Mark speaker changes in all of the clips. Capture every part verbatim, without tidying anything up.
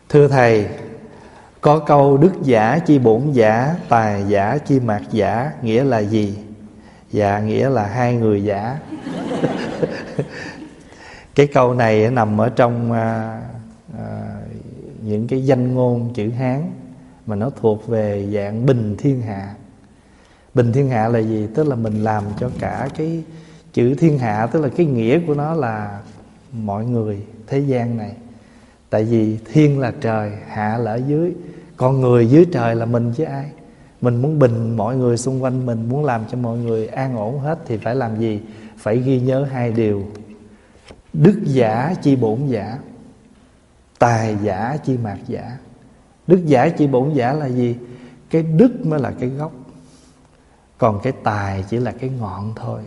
Speaker 1: Thưa Thầy, có câu đức giả chi bổn giả, tài giả chi mạt giả, nghĩa là gì? Dạ, nghĩa là hai người giả. Cái câu này nằm ở trong à, à, những cái danh ngôn chữ Hán mà nó thuộc về dạng bình thiên hạ. Bình thiên hạ là gì? Tức là mình làm cho cả cái chữ thiên hạ, tức là cái nghĩa của nó là mọi người thế gian này. Tại vì thiên là trời, hạ là ở dưới, con người dưới trời là mình chứ ai. Mình muốn bình mọi người xung quanh mình, muốn làm cho mọi người an ổn hết thì phải làm gì? Phải ghi nhớ hai điều: đức giả chi bổn giả, tài giả chi mạt giả. Đức giả chi bổn giả là gì? Cái đức mới là cái gốc, còn cái tài chỉ là cái ngọn thôi.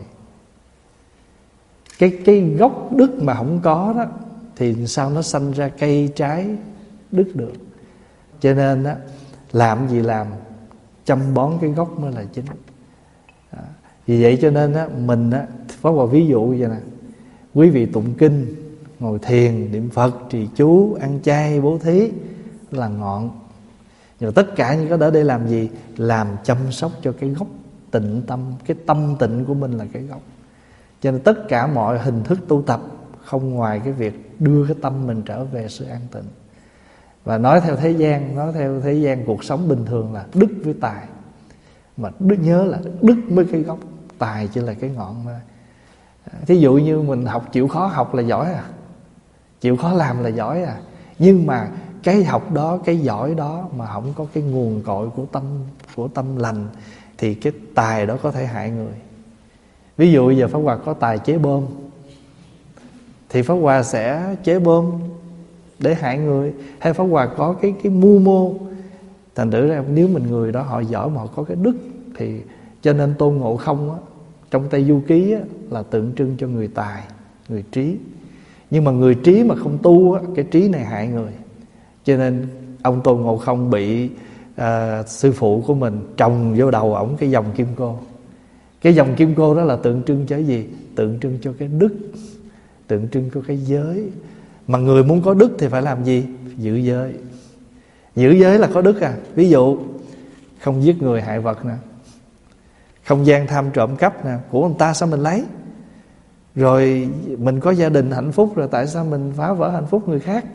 Speaker 1: Cái, cái gốc đức mà không có đó thì sao nó sanh ra cây trái đức được. Cho nên đó, làm gì làm, chăm bón cái gốc mới là chính. À, vì vậy cho nên đó, mình đó, có một ví dụ vậy nè. Quý vị tụng kinh, ngồi thiền, niệm Phật, trì chú, ăn chay, bố thí là ngọn. Nhưng tất cả những cái đó để làm gì? Làm chăm sóc cho cái gốc tịnh tâm. Cái tâm tịnh của mình là cái gốc. Cho nên tất cả mọi hình thức tu tập không ngoài cái việc đưa cái tâm mình trở về sự an tịnh. Và nói theo thế gian, nói theo thế gian cuộc sống bình thường là đức với tài. Mà đức nhớ là đức mới cái gốc, tài chỉ là cái ngọn thôi. Thí dụ như mình học chịu khó học là giỏi à, chịu khó làm là giỏi à. Nhưng mà cái học đó, cái giỏi đó mà không có cái nguồn cội của tâm, của tâm lành thì cái tài đó có thể hại người. Ví dụ giờ Pháp Hòa có tài chế bom thì Pháp Hòa sẽ chế bom để hại người. Hay Pháp Hòa có cái, cái mưu mô, thành thử ra nếu mình người đó họ giỏi mà họ có cái đức thì cho nên Tôn Ngộ Không á, trong Tây Du Ký á, là tượng trưng cho người tài, người trí. Nhưng mà người trí mà không tu á, cái trí này hại người. Cho nên ông Tôn Ngộ Không bị à, sư phụ của mình trồng vô đầu ổng cái vòng kim cô. Cái vòng kim cô đó là tượng trưng cho cái gì? Tượng trưng cho cái đức, tượng trưng cho cái giới. Mà người muốn có đức thì phải làm gì? Giữ giới. Giữ giới là có đức à. Ví dụ không giết người hại vật nè, không gian tham trộm cắp nè, của người ta sao mình lấy. Rồi mình có gia đình hạnh phúc rồi tại sao mình phá vỡ hạnh phúc người khác.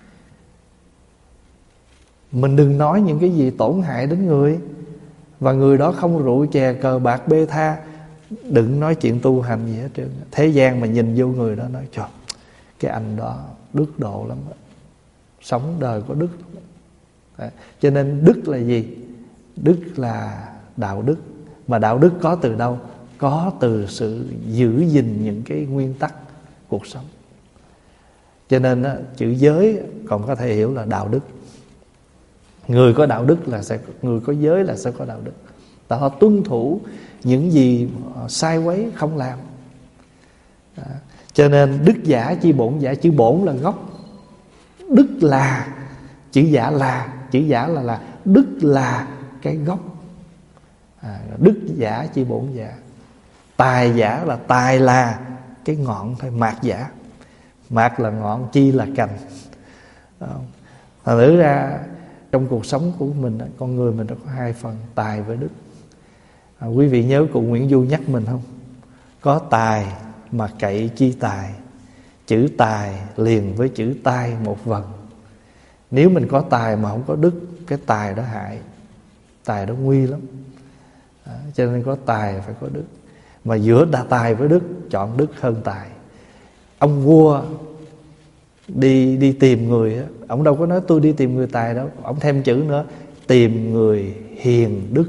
Speaker 1: Mình đừng nói những cái gì tổn hại đến người. Và người đó không rượu chè cờ bạc bê tha, đừng nói chuyện tu hành gì hết trơn. Thế gian mà nhìn vô người đó nói trời, cái anh đó đức độ lắm đó, sống đời có đức lắm. Đấy. Cho nên đức là gì? Đức là đạo đức. Mà đạo đức có từ đâu? Có từ sự giữ gìn những cái nguyên tắc cuộc sống. Cho nên đó, chữ giới còn có thể hiểu là đạo đức. Người có đạo đức là sẽ, người có giới là sẽ có đạo đức. Tại họ tuân thủ những gì sai quấy không làm. Đó. Cho nên đức giả chi bổn giả, chữ bổn là gốc, đức là, chữ giả là, chữ giả là là đức là cái gốc. À, đức giả chi bổn giả. Tài giả là, tài là cái ngọn thôi, mạt giả. Mạt là ngọn, chi là cành. Thành thử ra trong cuộc sống của mình, con người mình nó có hai phần, tài với đức. À, quý vị nhớ cụ Nguyễn Du nhắc mình không? Có tài mà cậy chi tài, chữ tài liền với chữ tai một vần. Nếu mình có tài mà không có đức, cái tài đó hại, tài đó nguy lắm. À, cho nên có tài phải có đức. Mà giữa đa tài với đức, chọn đức hơn tài. Ông vua đi đi tìm người á, ông đâu có nói tôi đi tìm người tài đâu, ông thêm chữ nữa, tìm người hiền đức,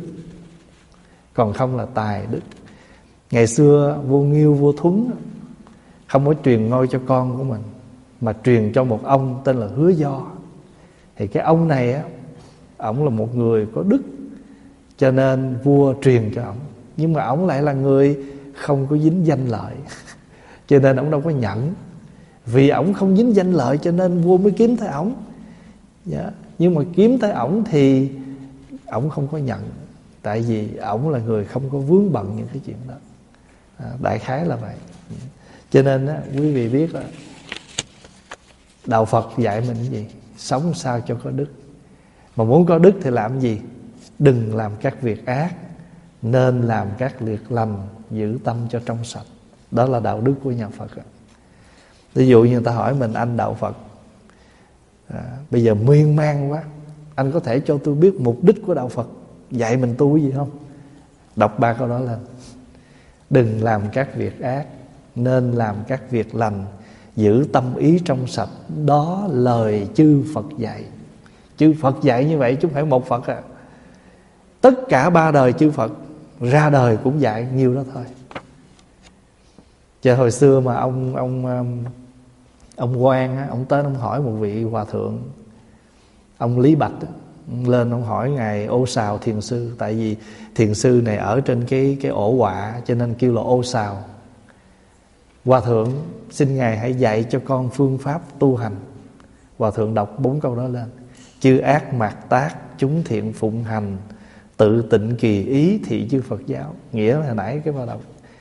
Speaker 1: còn không là tài đức. Ngày xưa vua Nghiêu, vua Thuấn không có truyền ngôi cho con của mình, mà truyền cho một ông tên là Hứa Do. Thì cái ông này á, ổng là một người có đức, cho nên vua truyền cho ổng. Nhưng mà ổng lại là người không có dính danh lợi, cho nên ổng đâu có nhận. Vì ổng không dính danh lợi cho nên vua mới kiếm tới ổng. Dạ. Nhưng mà kiếm tới ổng thì ổng không có nhận, tại vì ổng là người không có vướng bận những cái chuyện đó. À, đại khái là vậy. Cho nên á, quý vị biết là đạo Phật dạy mình cái gì? sống sao cho có đức. Mà muốn có đức thì làm gì? Đừng làm các việc ác, nên làm các việc lành, giữ tâm cho trong sạch. Đó là đạo đức của nhà Phật. Ví dụ như người ta hỏi mình: anh đạo Phật à, bây giờ miên man quá, anh có thể cho tôi biết mục đích của đạo Phật dạy mình tu cái gì không? Đọc ba câu đó lên. Đừng làm các việc ác, nên làm các việc lành, giữ tâm ý trong sạch. Đó lời chư Phật dạy. Chư Phật dạy như vậy chứ không phải một Phật à. Tất cả ba đời chư Phật ra đời cũng dạy nhiều đó thôi. Chứ hồi xưa mà ông ông ông Quang á, ông tới ông hỏi một vị hòa thượng, ông Lý Bạch á, lên ông hỏi ngài Ô Sào thiền sư. Tại vì thiền sư này ở trên cái cái ổ quạ, cho nên kêu là Ô Sào. Hòa thượng xin ngài hãy dạy cho con phương pháp tu hành. Hòa thượng đọc bốn câu đó lên: chư ác mạt tác, chúng thiện phụng hành, tự tịnh kỳ ý thị chư Phật giáo. Nghĩa là hồi nãy cái bắt đầu,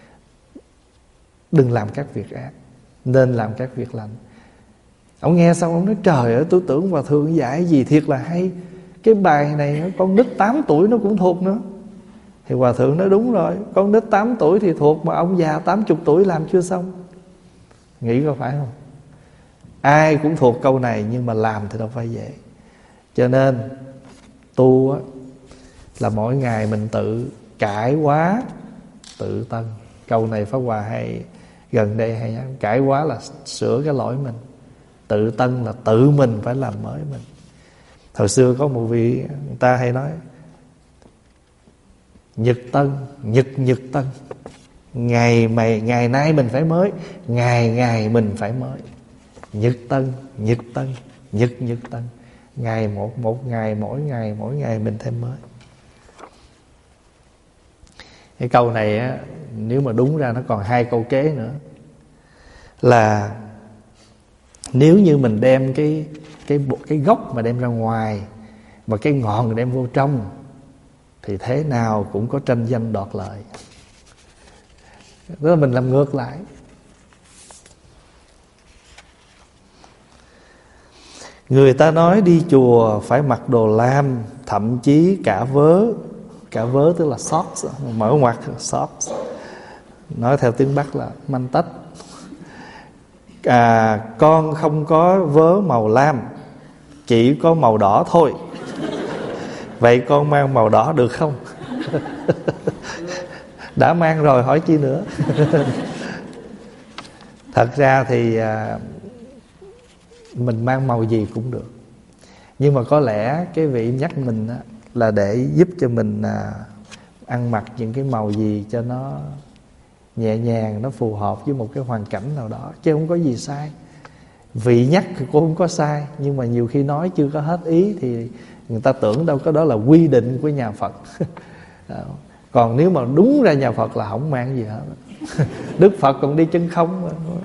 Speaker 1: đừng làm các việc ác, nên làm các việc lành. Ông nghe xong ông nói: trời ơi, tôi tưởng hòa thượng dạy gì thiệt là hay, cái bài này con nít tám tuổi nó cũng thuộc nữa. Thì hòa thượng nói: đúng rồi, con nít tám tuổi thì thuộc, mà ông già tám mươi tuổi làm chưa xong. Nghĩ có phải không? Ai cũng thuộc câu này, nhưng mà làm thì đâu phải vậy. Cho nên tu á, là mỗi ngày mình tự cải hóa, tự tân. Câu này Pháp Hòa hay gần đây hay nhá. Cải hóa là sửa cái lỗi mình, tự tân là tự mình phải làm mới mình. Hồi xưa có một vị người ta hay nói: nhật tân, nhật nhật tân. Ngày mày ngày nay mình phải mới, ngày ngày mình phải mới. Nhật tân, nhật tân, nhật nhật tân. Ngày một một ngày, mỗi ngày mỗi ngày mình thêm mới. Cái câu này á, nếu mà đúng ra nó còn hai câu kế nữa. Là nếu như mình đem cái cái cái gốc mà đem ra ngoài, mà cái ngọn đem vô trong, thì thế nào cũng có tranh danh đoạt lợi. Đó là mình làm ngược lại. Người ta nói đi chùa phải mặc đồ lam, thậm chí cả vớ. Cả vớ tức là socks, mở ngoặt socks. Nói theo tiếng Bắc là manh tách. À, con không có vớ màu lam, chỉ có màu đỏ thôi. Vậy con mang màu đỏ được không? Đã mang rồi hỏi chi nữa. Thật ra thì à, mình mang màu gì cũng được. Nhưng mà có lẽ cái vị nhắc mình á, là để giúp cho mình à, ăn mặc những cái màu gì cho nó nhẹ nhàng, nó phù hợp với một cái hoàn cảnh nào đó, chứ không có gì sai. Vị nhắc thì cũng không có sai, nhưng mà nhiều khi nói chưa có hết ý thì người ta tưởng đâu có đó là quy định của nhà Phật. Còn nếu mà đúng ra nhà Phật là không mang gì hết. Đức Phật còn đi chân không.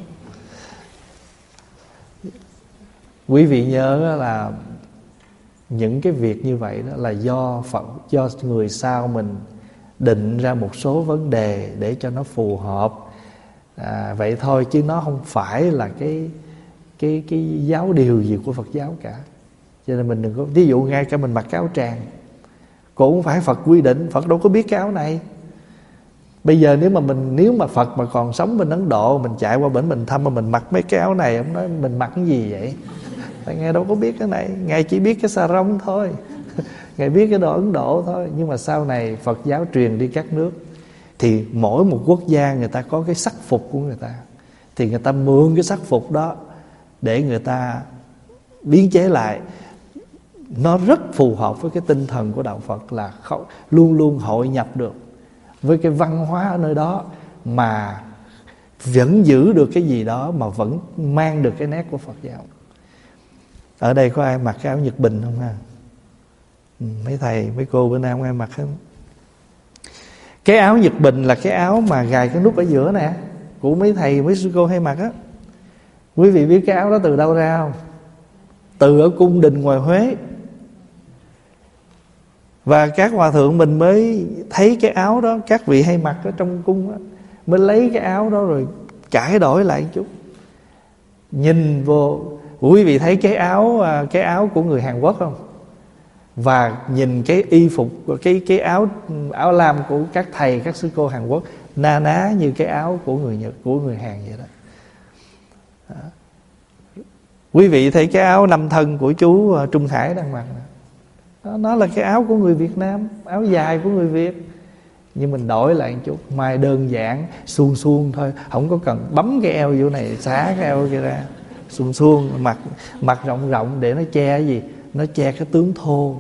Speaker 1: Quý vị nhớ là những cái việc như vậy đó là do Phật, do người sau mình định ra một số vấn đề để cho nó phù hợp. À, vậy thôi, chứ nó không phải là cái cái cái giáo điều gì của Phật giáo cả. Cho nên mình đừng có, ví dụ ngay cả mình mặc cái áo tràng cũng không phải Phật quy định, Phật đâu có biết cái áo này. Bây giờ nếu mà mình nếu mà Phật mà còn sống bên Ấn Độ, mình chạy qua bển mình thăm mà mình mặc mấy cái áo này, ông nói mình mặc cái gì vậy? Tại Ngài đâu có biết cái này, Ngài chỉ biết cái xà rông thôi. Ngài biết cái đồ Ấn Độ thôi. Nhưng mà sau này Phật giáo truyền đi các nước, thì mỗi một quốc gia người ta có cái sắc phục của người ta, thì người ta mượn cái sắc phục đó để người ta biến chế lại. Nó rất phù hợp với cái tinh thần của đạo Phật, là luôn luôn hội nhập được với cái văn hóa ở nơi đó, mà vẫn giữ được cái gì đó, mà vẫn mang được cái nét của Phật giáo. Ở đây có ai mặc cái áo Nhật Bình không ha? Ừ, mấy thầy mấy cô bữa nay không ai mặc hết. Cái áo Nhật Bình là cái áo mà gài cái nút ở giữa nè, của mấy thầy mấy sư cô hay mặc á. Quý vị biết cái áo đó từ đâu ra không? Từ ở cung đình ngoài Huế. Và các hòa thượng mình mới thấy cái áo đó các vị hay mặc ở trong cung đó, mới lấy cái áo đó rồi cải đổi lại một chút. Nhìn vô Quý vị thấy cái áo cái áo của người Hàn Quốc không? Và nhìn cái y phục, cái cái áo áo lam của các thầy, các sư cô Hàn Quốc na ná như cái áo của người Nhật, của người Hàn vậy đó. Đó. Quý vị thấy cái áo năm thân của chú Trung Hải đang mặc đó, nó là cái áo của người Việt Nam, áo dài của người Việt. Nhưng mình đổi lại một chút, mai đơn giản, suông suông thôi, không có cần bấm cái eo vô này, xả cái eo kia ra, suông suông, mặc mặc rộng rộng để nó che cái gì? Nó che cái tướng thô.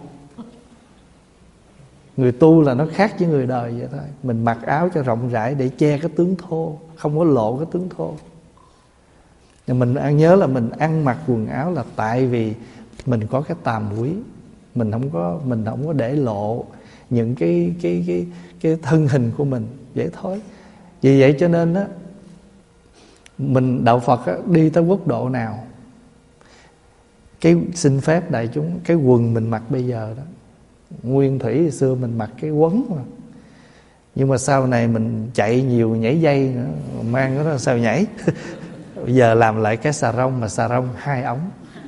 Speaker 1: Người tu là nó khác với người đời vậy thôi. Mình mặc áo cho rộng rãi để che cái tướng thô, không có lộ cái tướng thô. Nhưng mình ăn nhớ là mình ăn mặc quần áo là tại vì mình có cái tàm quý, mình không có mình không có để lộ những cái cái cái cái thân hình của mình, vậy thôi. Vì vậy cho nên á, mình đạo Phật á, đi tới quốc độ nào, cái xin phép đại chúng, cái quần mình mặc bây giờ đó, nguyên thủy hồi xưa mình mặc cái quấn mà, nhưng mà sau này mình chạy nhiều nhảy dây nữa, mang nó sao nhảy. Bây giờ làm lại cái xà rông, mà xà rông hai ống,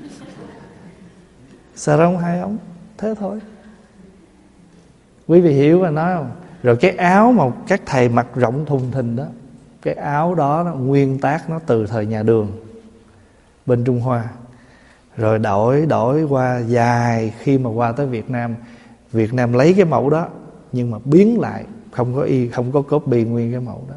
Speaker 1: xà rông hai ống, thế thôi. Quý vị hiểu và nói không? Rồi cái áo mà các thầy mặc rộng thùng thình đó, cái áo đó nó nguyên tác nó từ thời nhà Đường bên Trung Hoa, rồi đổi đổi qua dài. Khi mà qua tới Việt Nam, Việt Nam lấy cái mẫu đó nhưng mà biến lại, không có y, không có copy nguyên cái mẫu đó.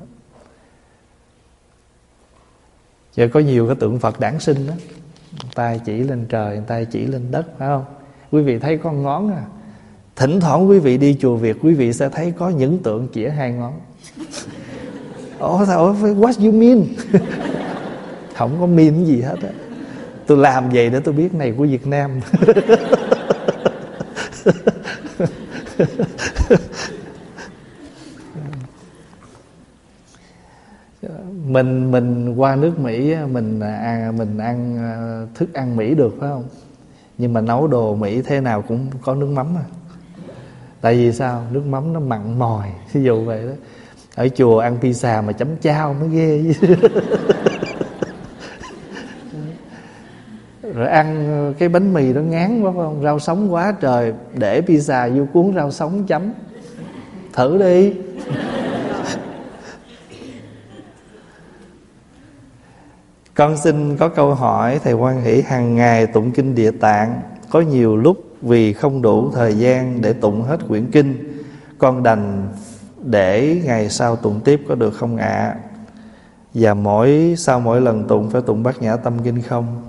Speaker 1: Giờ có nhiều cái tượng Phật đản sinh đó, tay chỉ lên trời, tay chỉ lên đất, phải không? Quý vị thấy con ngón à. Thỉnh thoảng quý vị đi chùa Việt, quý vị sẽ thấy có những tượng chỉ hai ngón. Ủa sao? What you mean? Không có mean gì hết á. Tôi làm vậy để tôi biết này của Việt Nam. Mình mình qua nước Mỹ mình à, mình ăn thức ăn Mỹ được phải không? Nhưng mà nấu đồ Mỹ thế nào cũng có nước mắm à. Tại vì sao? Nước mắm nó mặn mòi, ví dụ vậy đó. Ở chùa ăn pizza mà chấm chao mới ghê. Rồi ăn cái bánh mì đó ngán quá phải không? Rau sống quá trời, để pizza vô cuốn rau sống chấm. Thử đi. Con xin có câu hỏi thầy Hoan hỷ, hàng ngày tụng kinh Địa Tạng, có nhiều lúc vì không đủ thời gian để tụng hết quyển kinh, con đành để ngày sau tụng tiếp có được không ạ? À? Và mỗi sau mỗi lần tụng phải tụng Bát Nhã Tâm Kinh không?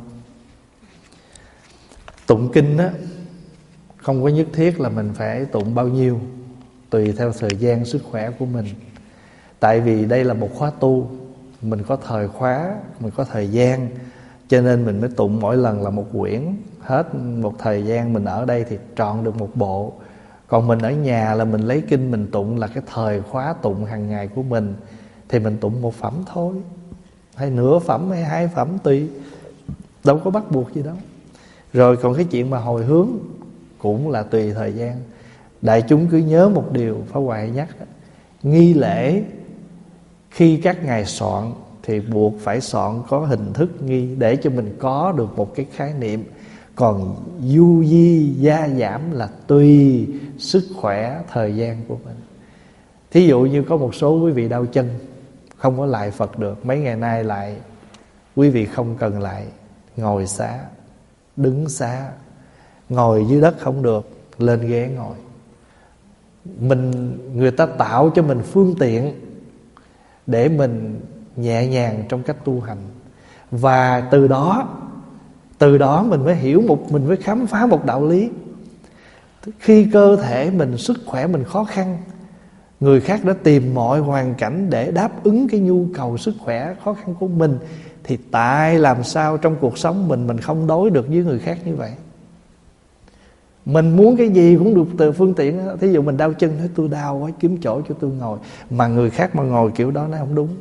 Speaker 1: Tụng kinh á, không có nhất thiết là mình phải tụng bao nhiêu, tùy theo thời gian sức khỏe của mình. Tại vì đây là một khóa tu, mình có thời khóa, mình có thời gian, cho nên mình mới tụng mỗi lần là một quyển. Hết một thời gian mình ở đây thì trọn được một bộ. Còn mình ở nhà là mình lấy kinh mình tụng, là cái thời khóa tụng hàng ngày của mình, thì mình tụng một phẩm thôi, hay nửa phẩm hay hai phẩm tùy, đâu có bắt buộc gì đâu. Rồi còn cái chuyện mà hồi hướng cũng là tùy thời gian. Đại chúng cứ nhớ một điều Pháp Hòa nhắc đó, nghi lễ khi các ngài soạn thì buộc phải soạn có hình thức nghi, để cho mình có được một cái khái niệm. Còn du di gia giảm là tùy sức khỏe thời gian của mình. Thí dụ như có một số quý vị đau chân, không có lại Phật được, mấy ngày nay lại, quý vị không cần lại, ngồi xá, đứng xá. Ngồi dưới đất không được, lên ghế ngồi. Mình, người ta tạo cho mình phương tiện để mình nhẹ nhàng trong cách tu hành. Và từ đó Từ đó mình mới hiểu một Mình mới khám phá một đạo lý. Khi cơ thể mình, sức khỏe mình khó khăn, người khác đã tìm mọi hoàn cảnh để đáp ứng cái nhu cầu sức khỏe khó khăn của mình, thì tại làm sao trong cuộc sống mình Mình không đối được với người khác như vậy. Mình muốn cái gì cũng được từ phương tiện. Thí dụ mình đau chân, nói tôi đau quá, kiếm chỗ cho tôi ngồi. Mà người khác mà ngồi kiểu đó nó không đúng.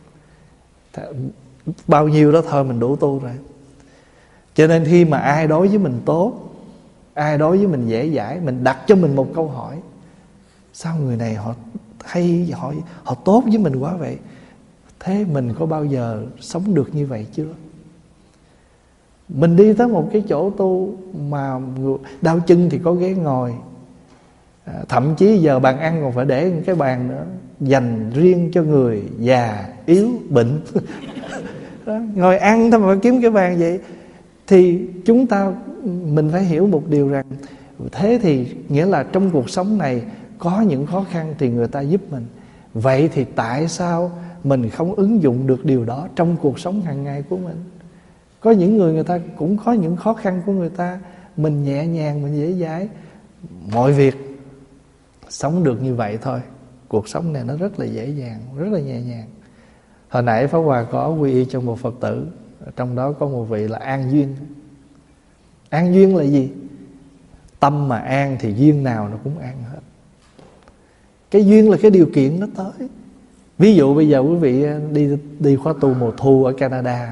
Speaker 1: Bao nhiêu đó thôi mình đủ tu rồi. Cho nên khi mà ai đối với mình tốt, ai đối với mình dễ dãi, mình đặt cho mình một câu hỏi: sao người này họ hay, họ, họ tốt với mình quá vậy? Thế mình có bao giờ sống được như vậy chưa? Mình đi tới một cái chỗ tu mà đau chân thì có ghế ngồi, à, thậm chí giờ bàn ăn còn phải để một cái bàn nữa dành riêng cho người già, yếu, bệnh. Đó, ngồi ăn thôi mà phải kiếm cái bàn vậy. Thì chúng ta, mình phải hiểu một điều rằng, thế thì nghĩa là trong cuộc sống này có những khó khăn thì người ta giúp mình. Vậy thì tại sao mình không ứng dụng được điều đó trong cuộc sống hàng ngày của mình? Có những người người ta cũng có những khó khăn của người ta, mình nhẹ nhàng, mình dễ dãi. Mọi việc sống được như vậy thôi. Cuộc sống này nó rất là dễ dàng, rất là nhẹ nhàng. Hồi nãy Pháp Hòa có quy y trong một Phật tử, trong đó có một vị là an duyên. An duyên là gì? Tâm mà an thì duyên nào nó cũng an hết. Cái duyên là cái điều kiện nó tới. Ví dụ bây giờ quý vị đi đi khóa tu mùa thu ở Canada,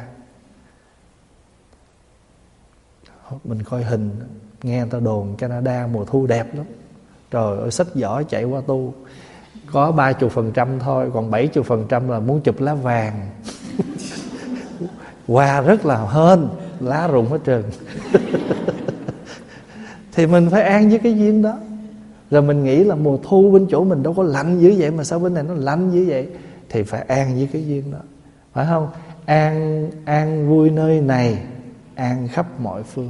Speaker 1: mình coi hình, nghe người ta đồn Canada mùa thu đẹp lắm. Trời ơi, xách giỏ chạy qua tu. Có ba mươi phần trăm thôi, còn bảy mươi phần trăm là muốn chụp lá vàng. Hoa rất là hên, lá rụng hết trơn. Thì mình phải an với cái duyên đó. Rồi mình nghĩ là mùa thu bên chỗ mình đâu có lạnh dữ vậy, mà sao bên này nó lạnh dữ vậy? Thì phải an với cái duyên đó, phải không? An, an vui nơi này, an khắp mọi phương.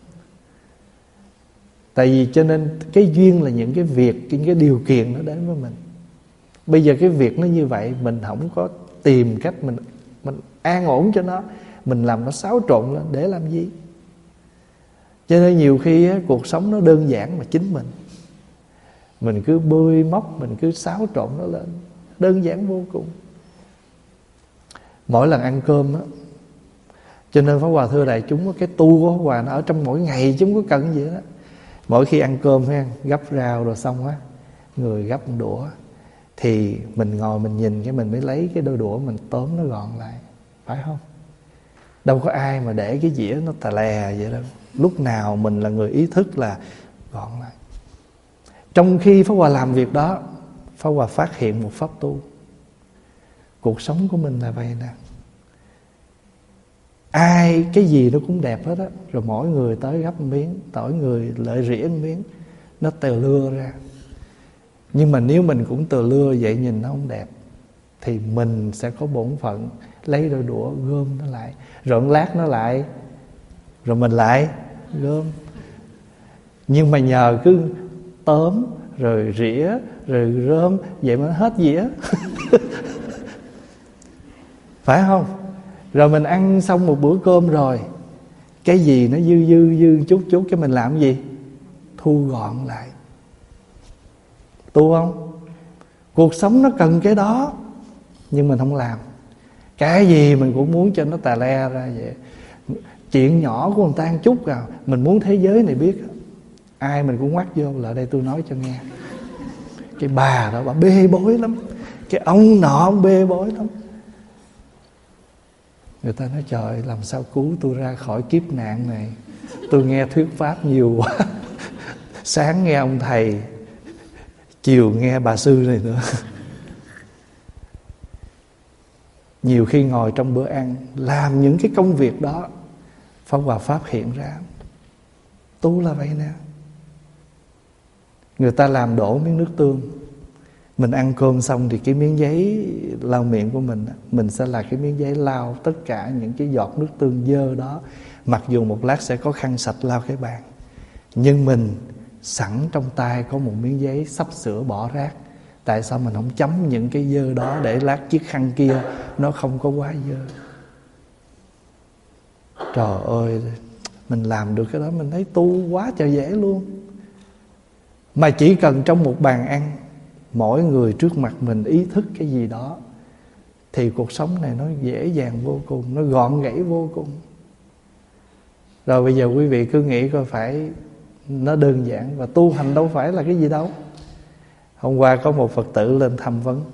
Speaker 1: Tại vì cho nên cái duyên là những cái việc, những cái điều kiện nó đến với mình. Bây giờ cái việc nó như vậy, mình không có tìm cách mình mình an ổn cho nó, mình làm nó xáo trộn lên để làm gì? Cho nên nhiều khi á, cuộc sống nó đơn giản mà chính mình Mình cứ bươi móc, mình cứ xáo trộn nó lên. Đơn giản vô cùng. Mỗi lần ăn cơm á, cho nên Pháp Hòa thưa đại chúng, cái tu của Pháp Hòa nó ở trong mỗi ngày, chứ không có cần gì đó. Mỗi khi ăn cơm phải ăn, gắp rau rồi xong á, người gắp một đũa, thì mình ngồi mình nhìn cái mình mới lấy cái đôi đũa mình tóm nó gọn lại, phải không? Đâu có ai mà để cái dĩa nó tà lè vậy đâu. Lúc nào mình là người ý thức là gọn lại. Trong khi Pháp Hòa làm việc đó, Pháp Hòa phát hiện một pháp tu. Cuộc sống của mình là vậy nè. Ai cái gì nó cũng đẹp hết á. Rồi mỗi người tới gấp một miếng, mỗi người lợi rỉa một miếng, nó tờ lưa ra. Nhưng mà nếu mình cũng tờ lưa vậy nhìn nó không đẹp, thì mình sẽ có bổn phận lấy đôi đũa gom nó lại, rồi lát nó lại, rồi mình lại gom. Nhưng mà nhờ cứ tóm rồi rỉa rồi rơm vậy mà hết dĩa. Phải không? Rồi mình ăn xong một bữa cơm rồi, cái gì nó dư dư dư chút chút, cái mình làm gì? Thu gọn lại. Tu không? Cuộc sống nó cần cái đó, nhưng mình không làm. Cái gì mình cũng muốn cho nó tà le ra vậy. Chuyện nhỏ của người ta ăn chút à, mình muốn thế giới này biết. Ai mình cũng ngoắt vô, lại đây tôi nói cho nghe. Cái bà đó, bà bê bối lắm. Cái ông nọ ông bê bối lắm. Người ta nói trời, làm sao cứu tôi ra khỏi kiếp nạn này. Tôi nghe thuyết pháp nhiều quá. Sáng nghe ông thầy, chiều nghe bà sư này nữa. Nhiều khi ngồi trong bữa ăn, làm những cái công việc đó, Pháp Hòa phát hiện ra tu là vậy nè. Người ta làm đổ miếng nước tương, mình ăn cơm xong thì cái miếng giấy lau miệng của mình, mình sẽ là cái miếng giấy lau tất cả những cái giọt nước tương dơ đó. Mặc dù một lát sẽ có khăn sạch lau cái bàn, nhưng mình sẵn trong tay có một miếng giấy sắp sửa bỏ rác. Tại sao mình không chấm những cái dơ đó để lát chiếc khăn kia nó không có quá dơ? Trời ơi, mình làm được cái đó mình thấy tu quá trời dễ luôn. Mà chỉ cần trong một bàn ăn, mỗi người trước mặt mình ý thức cái gì đó, thì cuộc sống này nó dễ dàng vô cùng, nó gọn gãy vô cùng. Rồi bây giờ quý vị cứ nghĩ coi phải nó đơn giản, và tu hành đâu phải là cái gì đâu. Hôm qua có một Phật tử lên tham vấn: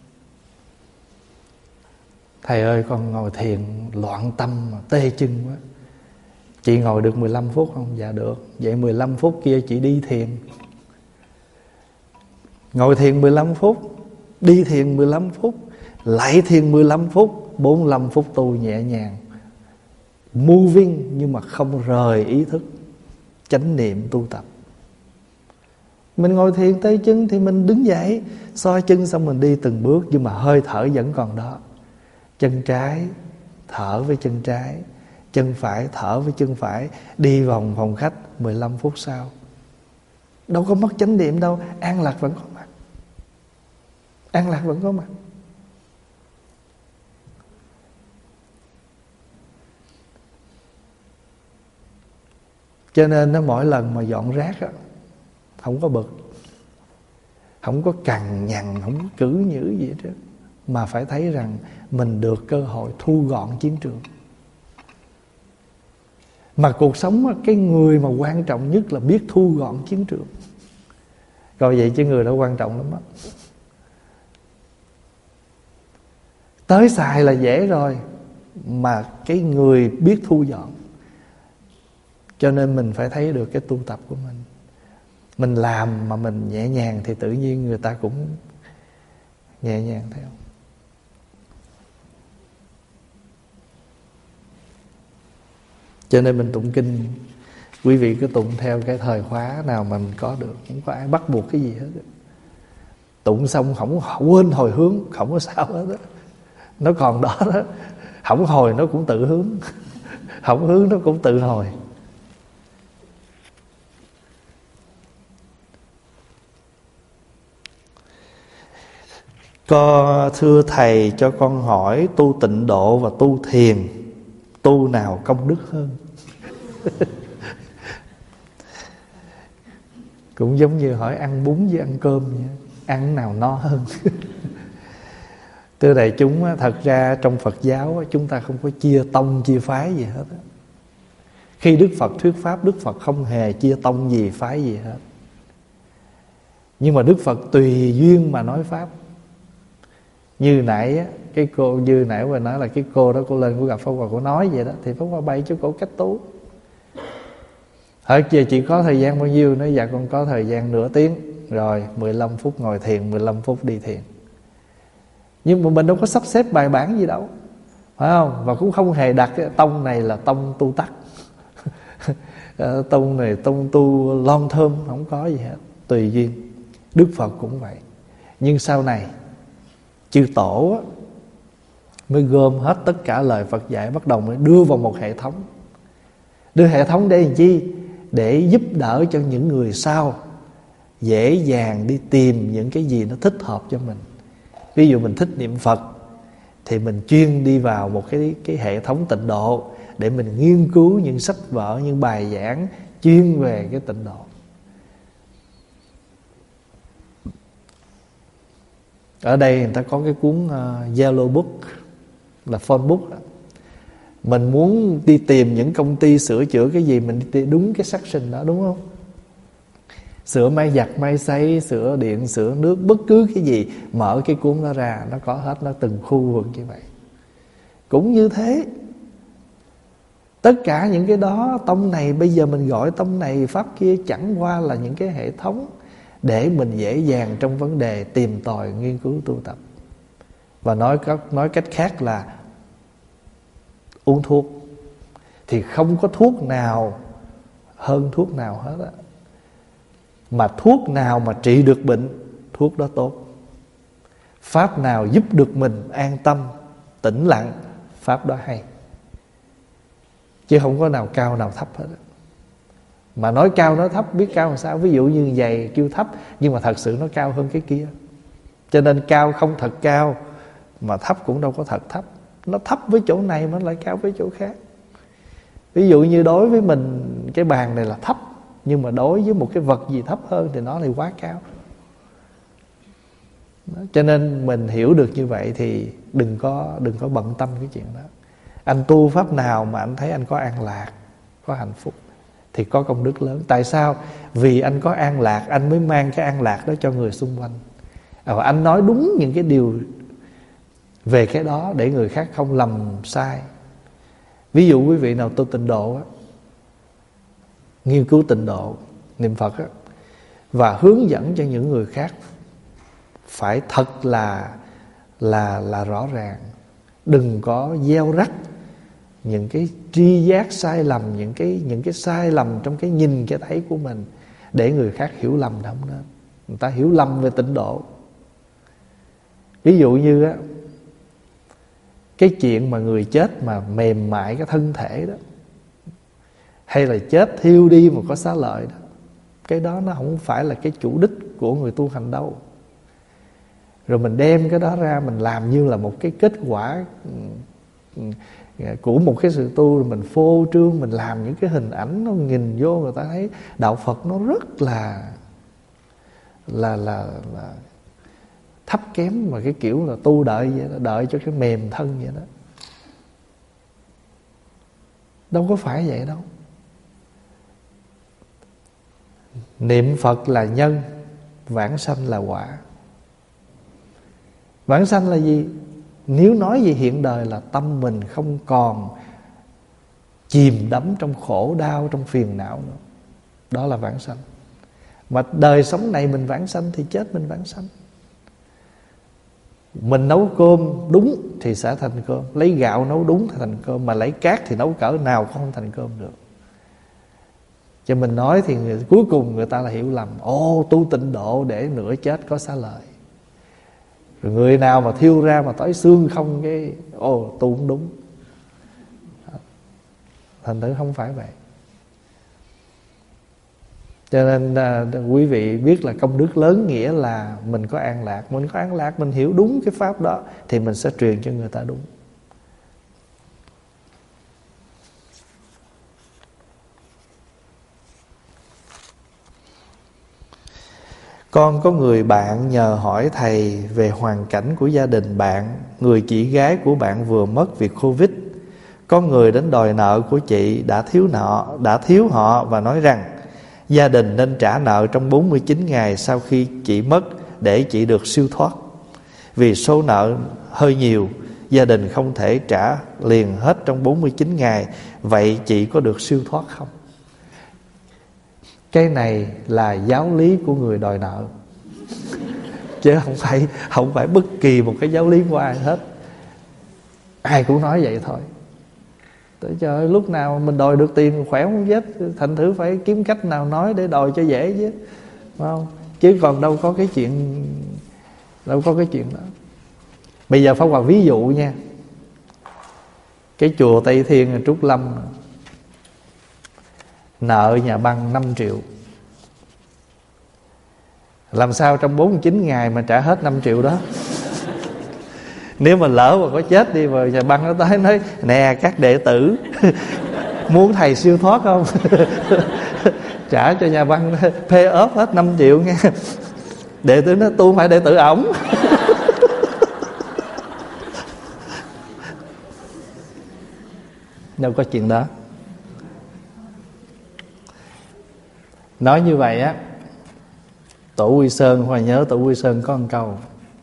Speaker 1: thầy ơi, con ngồi thiền loạn tâm mà tê chân quá, chị ngồi được mười lăm phút không? Dạ được. Vậy mười lăm phút kia chị đi thiền. Ngồi thiền mười lăm phút, đi thiền mười lăm phút, lại thiền mười lăm phút, bốn mươi lăm phút tu nhẹ nhàng. moving nhưng mà không rời ý thức, chánh niệm tu tập. Mình ngồi thiền tê chân thì mình đứng dậy, xoa chân xong mình đi từng bước, nhưng mà hơi thở vẫn còn đó. Chân trái thở với chân trái, chân phải thở với chân phải, đi vòng phòng khách mười lăm phút sau. Đâu có mất chánh niệm đâu, an lạc vẫn có mặt. An lạc vẫn có mặt. Cho nên nó mỗi lần mà dọn rác á, không có bực, không có cằn nhằn, không cử nhữ gì hết trơn, mà phải thấy rằng mình được cơ hội thu gọn chiến trường. Mà cuộc sống á, cái người mà quan trọng nhất là biết thu gọn chiến trường. Coi vậy chứ người đó quan trọng lắm á. Tới xài là dễ rồi, mà cái người biết thu dọn. Cho nên mình phải thấy được cái tu tập của mình. Mình làm mà mình nhẹ nhàng thì tự nhiên người ta cũng nhẹ nhàng theo. Cho nên mình tụng kinh, quý vị cứ tụng theo cái thời khóa nào mình có được, không có ai bắt buộc cái gì hết. Tụng xong không, không quên hồi hướng, không có sao hết đó. Nó còn đó đó. Không hồi nó cũng tự hướng, không hướng nó cũng tự hồi. Có thưa thầy cho con hỏi, tu tịnh độ và tu thiền, tu nào công đức hơn? Cũng giống như hỏi ăn bún với ăn cơm vậy. Ăn nào no hơn? Thưa đại chúng, thật ra trong Phật giáo chúng ta không có chia tông chia phái gì hết. Khi Đức Phật thuyết pháp, Đức Phật không hề chia tông gì phái gì hết. Nhưng mà Đức Phật tùy duyên mà nói pháp. Như nãy cái cô như nãy vừa nói là cái cô đó, cô lên cô gặp Pháp Hòa, cô nói vậy đó, thì Pháp Hòa bày cho cô cách tu. Hỏi chị có thời gian bao nhiêu? Nói dạ con có thời gian nửa tiếng. Rồi mười lăm phút ngồi thiền, mười lăm phút đi thiền. Nhưng mà mình đâu có sắp xếp bài bản gì đâu, phải không? Và cũng không hề đặt cái tông này là tông tu tắc, tông này tông tu long thơm, không có gì hết. Tùy duyên. Đức Phật cũng vậy. Nhưng sau này chư tổ mới gom hết tất cả lời Phật dạy, bắt đầu mới đưa vào một hệ thống. Đưa hệ thống để làm chi? Để giúp đỡ cho những người sau dễ dàng đi tìm những cái gì nó thích hợp cho mình. Ví dụ mình thích niệm Phật thì mình chuyên đi vào một cái, cái hệ thống tịnh độ để mình nghiên cứu những sách vở, những bài giảng chuyên về cái tịnh độ. Ở đây người ta có cái cuốn uh, Yellow Book, là phone book đó. Mình muốn đi tìm những công ty sửa chữa cái gì, mình đi đúng cái section đó, đúng không? Sửa máy giặt, máy sấy, sửa điện, sửa nước, bất cứ cái gì, mở cái cuốn đó ra, nó có hết, nó từng khu vực như vậy. Cũng như thế, tất cả những cái đó, tông này bây giờ mình gọi tông này, pháp kia, chẳng qua là những cái hệ thống để mình dễ dàng trong vấn đề tìm tòi, nghiên cứu, tu tập. Và nói, nói cách khác là uống thuốc thì không có thuốc nào hơn thuốc nào hết á. Mà thuốc nào mà trị được bệnh, thuốc đó tốt. Pháp nào giúp được mình an tâm, tĩnh lặng, pháp đó hay. Chứ không có nào cao nào thấp hết á. Mà nói cao nói thấp, biết cao làm sao? Ví dụ như giày kêu thấp, nhưng mà thật sự nó cao hơn cái kia. Cho nên cao không thật cao, mà thấp cũng đâu có thật thấp. Nó thấp với chỗ này mà lại cao với chỗ khác. Ví dụ như đối với mình, cái bàn này là thấp, nhưng mà đối với một cái vật gì thấp hơn thì nó lại quá cao. Đó. Cho nên mình hiểu được như vậy thì đừng có, đừng có bận tâm cái chuyện đó. Anh tu pháp nào mà anh thấy anh có an lạc, có hạnh phúc thì có công đức lớn. Tại sao? Vì anh có an lạc, anh mới mang cái an lạc đó cho người xung quanh. Và anh nói đúng những cái điều về cái đó để người khác không lầm sai. Ví dụ quý vị nào tu tịnh độ á, nghiên cứu tịnh độ, niệm Phật á, và hướng dẫn cho những người khác phải thật là là là rõ ràng, đừng có gieo rắc những cái tri giác sai lầm, những cái những cái sai lầm trong cái nhìn cái thấy của mình, để người khác hiểu lầm là không nên. Người ta hiểu lầm về tịnh độ. Ví dụ như á, cái chuyện mà người chết mà mềm mại cái thân thể đó, hay là chết thiêu đi mà có xá lợi đó, cái đó nó không phải là cái chủ đích của người tu hành đâu. Rồi mình đem cái đó ra mình làm như là một cái kết quả của một cái sự tu, rồi mình phô trương, mình làm những cái hình ảnh nó nhìn vô người ta thấy đạo Phật nó rất là là là, là thấp kém, mà cái kiểu là tu đợi vậy đó, đợi cho cái mềm thân vậy đó. Đâu có phải vậy đâu. Niệm Phật là nhân, vãng sanh là quả. Vãng sanh là gì? Nếu nói về hiện đời là tâm mình không còn chìm đắm trong khổ đau, trong phiền não nữa. Đó là vãng sanh. Mà đời sống này mình vãng sanh thì chết mình vãng sanh. Mình nấu cơm đúng thì sẽ thành cơm, lấy gạo nấu đúng thì thành cơm, mà lấy cát thì nấu cỡ nào cũng không thành cơm được. Cho mình nói thì người, cuối cùng người ta là hiểu lầm, ồ tu tịnh độ để nửa chết có xá lợi. Rồi người nào mà thiêu ra mà tới xương không, cái ồ tu cũng đúng. Thành thử không phải vậy. Cho nên à, quý vị biết là công đức lớn nghĩa là mình có an lạc. Mình có an lạc, mình hiểu đúng cái pháp đó thì mình sẽ truyền cho người ta đúng. Con có người bạn nhờ hỏi thầy về hoàn cảnh của gia đình bạn. Người chị gái của bạn vừa mất vì Covid. Có người đến đòi nợ của chị, đã thiếu nợ, đã thiếu họ và nói rằng gia đình nên trả nợ trong bốn mươi chín ngày sau khi chị mất để chị được siêu thoát. Vì số nợ hơi nhiều, gia đình không thể trả liền hết trong bốn mươi chín ngày. Vậy chị có được siêu thoát không? Cái này là giáo lý của người đòi nợ, chứ không phải không phải bất kỳ một cái giáo lý của ai hết. Ai cũng nói vậy thôi. Trời ơi, lúc nào mình đòi được tiền khỏe không chết, thành thử phải kiếm cách nào nói để đòi cho dễ chứ, phải không? Chứ còn đâu có cái chuyện đâu có cái chuyện đó. Bây giờ Pháp Hòa ví dụ nha, cái chùa Tây Thiên ở Trúc Lâm nợ nhà băng năm triệu. Làm sao trong bốn mươi chín ngày mà trả hết năm triệu đó? Nếu mà lỡ mà có chết đi mà nhà băng nó tới nói nè các đệ tử muốn thầy siêu thoát không? Trả cho nhà băng pay off hết năm triệu nha. Đệ tử nói tu phải đệ tử ổng. Đâu có chuyện đó. Nói như vậy á, Tổ Quy Sơn, Hòa nhớ Tổ Quy Sơn có một câu: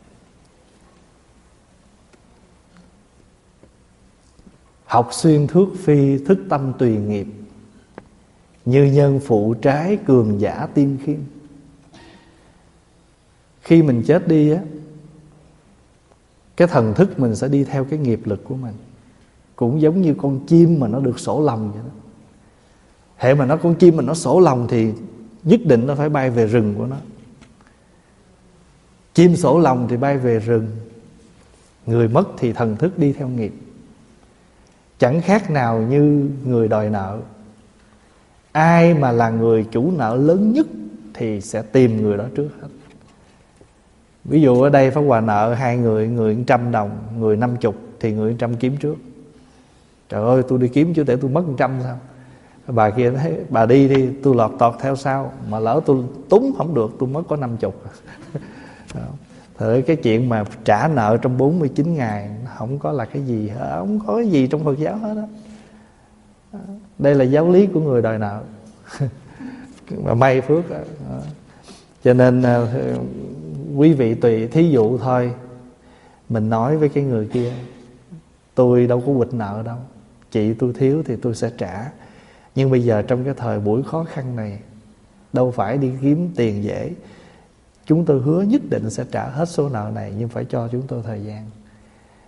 Speaker 1: học xuyên thước phi, thức tâm tùy nghiệp, như nhân phụ trái, cường giả tim khiêm. Khi mình chết đi á, cái thần thức mình sẽ đi theo cái nghiệp lực của mình. Cũng giống như con chim mà nó được sổ lòng vậy đó. Hệ mà nó con chim mà nó sổ lòng thì nhất định nó phải bay về rừng của nó. Chim sổ lòng thì bay về rừng, người mất thì thần thức đi theo nghiệp. Chẳng khác nào như người đòi nợ. Ai mà là người chủ nợ lớn nhất thì sẽ tìm người đó trước hết. Ví dụ ở đây Pháp Hòa nợ hai người, người một trăm đồng, người năm chục, thì người một trăm kiếm trước. Trời ơi, tôi đi kiếm chứ để tôi mất một trăm sao? Bà kia thấy bà đi đi, tôi lọt tọt theo sau. Mà lỡ tôi túng không được, tôi mất có năm chục. Thật cái chuyện mà trả nợ trong bốn mươi chín ngày không có là cái gì hết, không có cái gì trong Phật giáo hết đó. Đây là giáo lý của người đòi nợ. Mà may phước đó. Cho nên quý vị tùy, thí dụ thôi, mình nói với cái người kia, tôi đâu có quỵt nợ đâu, chị tôi thiếu thì tôi sẽ trả. Nhưng bây giờ trong cái thời buổi khó khăn này, đâu phải đi kiếm tiền dễ. Chúng tôi hứa nhất định sẽ trả hết số nợ này, nhưng phải cho chúng tôi thời gian.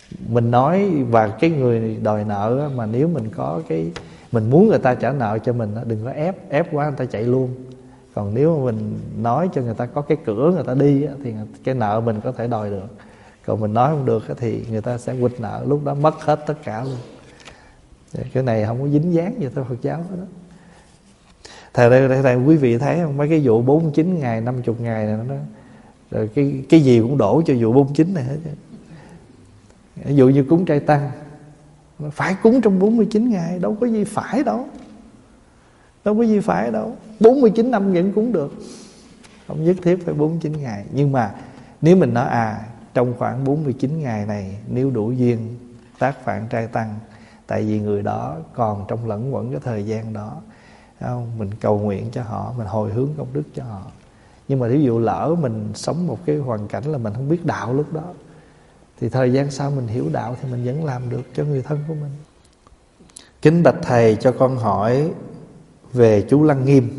Speaker 1: Mình nói và cái người đòi nợ á, mà nếu mình có cái mình muốn người ta trả nợ cho mình á, đừng có ép ép quá người ta chạy luôn. Còn nếu mà mình nói cho người ta có cái cửa người ta đi á, thì cái nợ mình có thể đòi được. Còn mình nói không được á, thì người ta sẽ quỵt nợ, lúc đó mất hết tất cả luôn. Cái này không có dính dáng gì tới Phật giáo hết đó. Thầy đây, đây, đây quý vị thấy không, mấy cái vụ bốn mươi chín ngày, năm mươi ngày này nó rồi cái cái gì cũng đổ cho vụ bốn mươi chín này hết. Ví dụ như cúng trai tăng, phải cúng trong bốn mươi chín ngày, đâu có gì phải đâu. Đâu có gì phải đâu. bốn mươi chín năm vẫn cúng được, không nhất thiết phải bốn mươi chín ngày. Nhưng mà nếu mình nói à, trong khoảng bốn mươi chín ngày này, nếu đủ duyên tác phạn trai tăng, tại vì người đó còn trong lẫn quẩn cái thời gian đó, không? Mình cầu nguyện cho họ, mình hồi hướng công đức cho họ. Nhưng mà ví dụ lỡ mình sống một cái hoàn cảnh là mình không biết đạo lúc đó, thì thời gian sau mình hiểu đạo thì mình vẫn làm được cho người thân của mình. Kính bạch thầy, cho con hỏi về chú Lăng Nghiêm.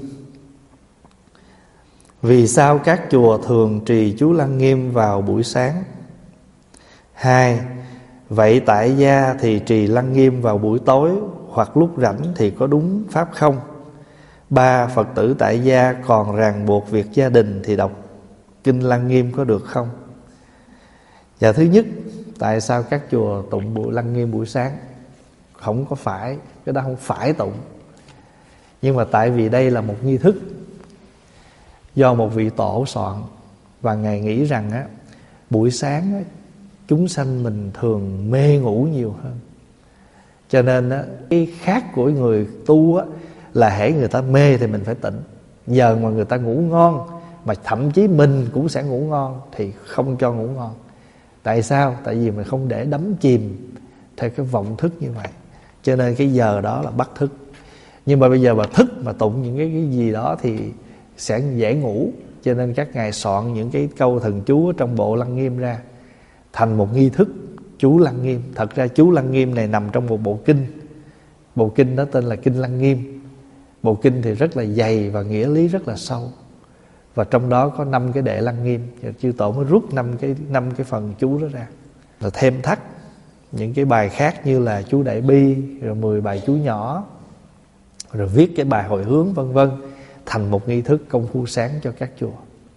Speaker 1: Vì sao các chùa thường trì chú Lăng Nghiêm vào buổi sáng? Hai, vậy tại gia thì trì Lăng Nghiêm vào buổi tối hoặc lúc rảnh thì có đúng pháp không? Ba, Phật tử tại gia còn ràng buộc việc gia đình thì đọc kinh Lăng Nghiêm có được không? Và thứ nhất, tại sao các chùa tụng buổi Lăng Nghiêm buổi sáng? Không có phải, cái đó không phải tụng. Nhưng mà tại vì đây là một nghi thức do một vị tổ soạn, và Ngài nghĩ rằng á, buổi sáng á, chúng sanh mình thường mê ngủ nhiều hơn. Cho nên á, cái khác của người tu á, là hễ người ta mê thì mình phải tỉnh. Giờ mà người ta ngủ ngon, mà thậm chí mình cũng sẽ ngủ ngon, thì không cho ngủ ngon. Tại sao? Tại vì mình không để đắm chìm theo cái vọng thức như vậy. Cho nên cái giờ đó là bắt thức. Nhưng mà bây giờ mà thức mà tụng những cái, cái gì đó thì sẽ dễ ngủ. Cho nên các ngài soạn những cái câu thần chú trong bộ Lăng Nghiêm ra thành một nghi thức chú Lăng Nghiêm. Thật ra chú Lăng Nghiêm này nằm trong một bộ kinh. Bộ kinh đó tên là Kinh Lăng Nghiêm. Bộ kinh thì rất là dày và nghĩa lý rất là sâu. Và trong đó có năm cái đệ Lăng Nghiêm. Chư Tổ mới rút năm cái, năm cái phần chú đó ra, rồi thêm thắt những cái bài khác như là chú Đại Bi, rồi mười bài chú nhỏ, rồi viết cái bài hồi hướng vân vân, thành một nghi thức công phu sáng cho các chùa.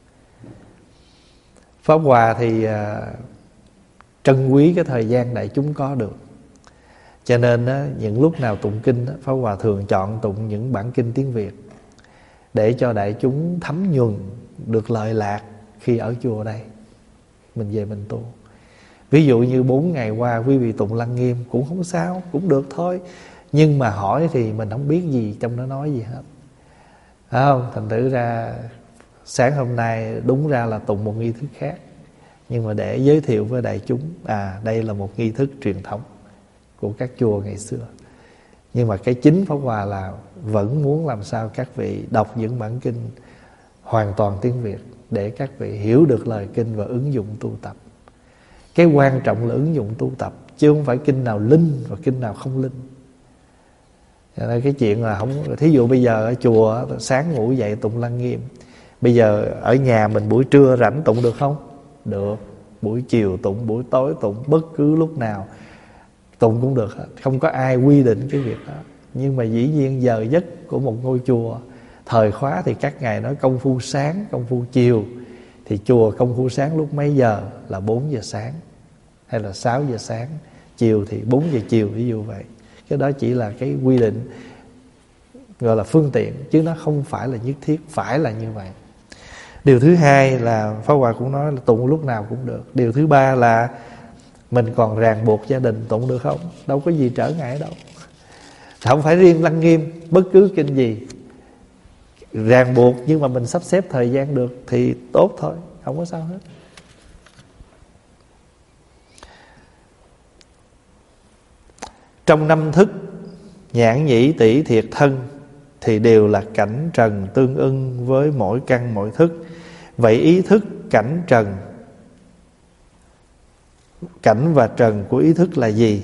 Speaker 1: Pháp Hòa thì à, trân quý cái thời gian đại chúng có được. Cho nên á, những lúc nào tụng kinh á, Pháp Hòa thường chọn tụng những bản kinh tiếng Việt để cho đại chúng thấm nhuần được lợi lạc khi ở chùa đây. Mình về mình tu. Ví dụ như bốn ngày qua quý vị tụng Lăng Nghiêm cũng không sao, cũng được thôi. Nhưng mà hỏi thì mình không biết gì trong đó nói gì hết. Phải không? Thành thử ra sáng hôm nay đúng ra là tụng một nghi thức khác, nhưng mà để giới thiệu với đại chúng, à đây là một nghi thức truyền thống của các chùa ngày xưa. Nhưng mà cái chính Pháp Hòa là vẫn muốn làm sao các vị đọc những bản kinh hoàn toàn tiếng Việt, để các vị hiểu được lời kinh và ứng dụng tu tập. Cái quan trọng là ứng dụng tu tập, chứ không phải kinh nào linh và kinh nào không linh. Cho nên cái chuyện là không, thí dụ bây giờ ở chùa sáng ngủ dậy tụng Lăng Nghiêm, bây giờ ở nhà mình buổi trưa rảnh tụng được không? Được. Buổi chiều tụng, buổi tối tụng, bất cứ lúc nào tụng cũng được hết. Không có ai quy định cái việc đó. Nhưng mà dĩ nhiên giờ giấc của một ngôi chùa thời khóa thì các ngài nói công phu sáng, công phu chiều. Thì chùa công phu sáng lúc mấy giờ? Là bốn giờ sáng hay là sáu giờ sáng. Chiều thì bốn giờ chiều, ví dụ vậy. Cái đó chỉ là cái quy định, gọi là phương tiện, chứ nó không phải là nhất thiết phải là như vậy. Điều thứ hai là Pháp Hòa cũng nói là tụng lúc nào cũng được. Điều thứ ba là mình còn ràng buộc gia đình tụng được không? Đâu có gì trở ngại đâu. Không phải riêng Lăng Nghiêm, bất cứ kinh gì ràng buộc nhưng mà mình sắp xếp thời gian được thì tốt thôi, không có sao hết. Trong năm thức nhãn nhĩ tỷ thiệt thân thì đều là cảnh trần tương ưng với mỗi căn mỗi thức. Vậy ý thức cảnh trần, cảnh và trần của ý thức là gì?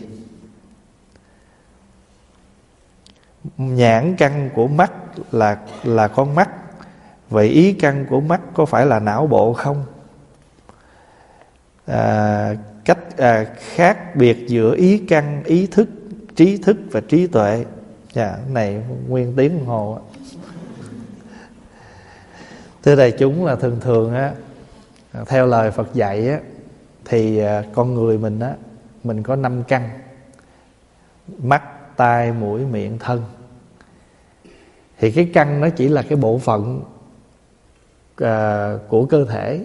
Speaker 1: Nhãn căn của mắt là là con mắt. Vậy ý căn của mắt có phải là não bộ không? À, cách à, khác biệt giữa ý căn, ý thức, trí thức và trí tuệ. Dạ, cái này nguyên tiếng đồng hồ. Thưa đại chúng, là thường thường á, theo lời Phật dạy á, thì con người mình á, mình có năm căn: mắt, tai, mũi, miệng, thân. Thì cái căn nó chỉ là cái bộ phận à, của cơ thể.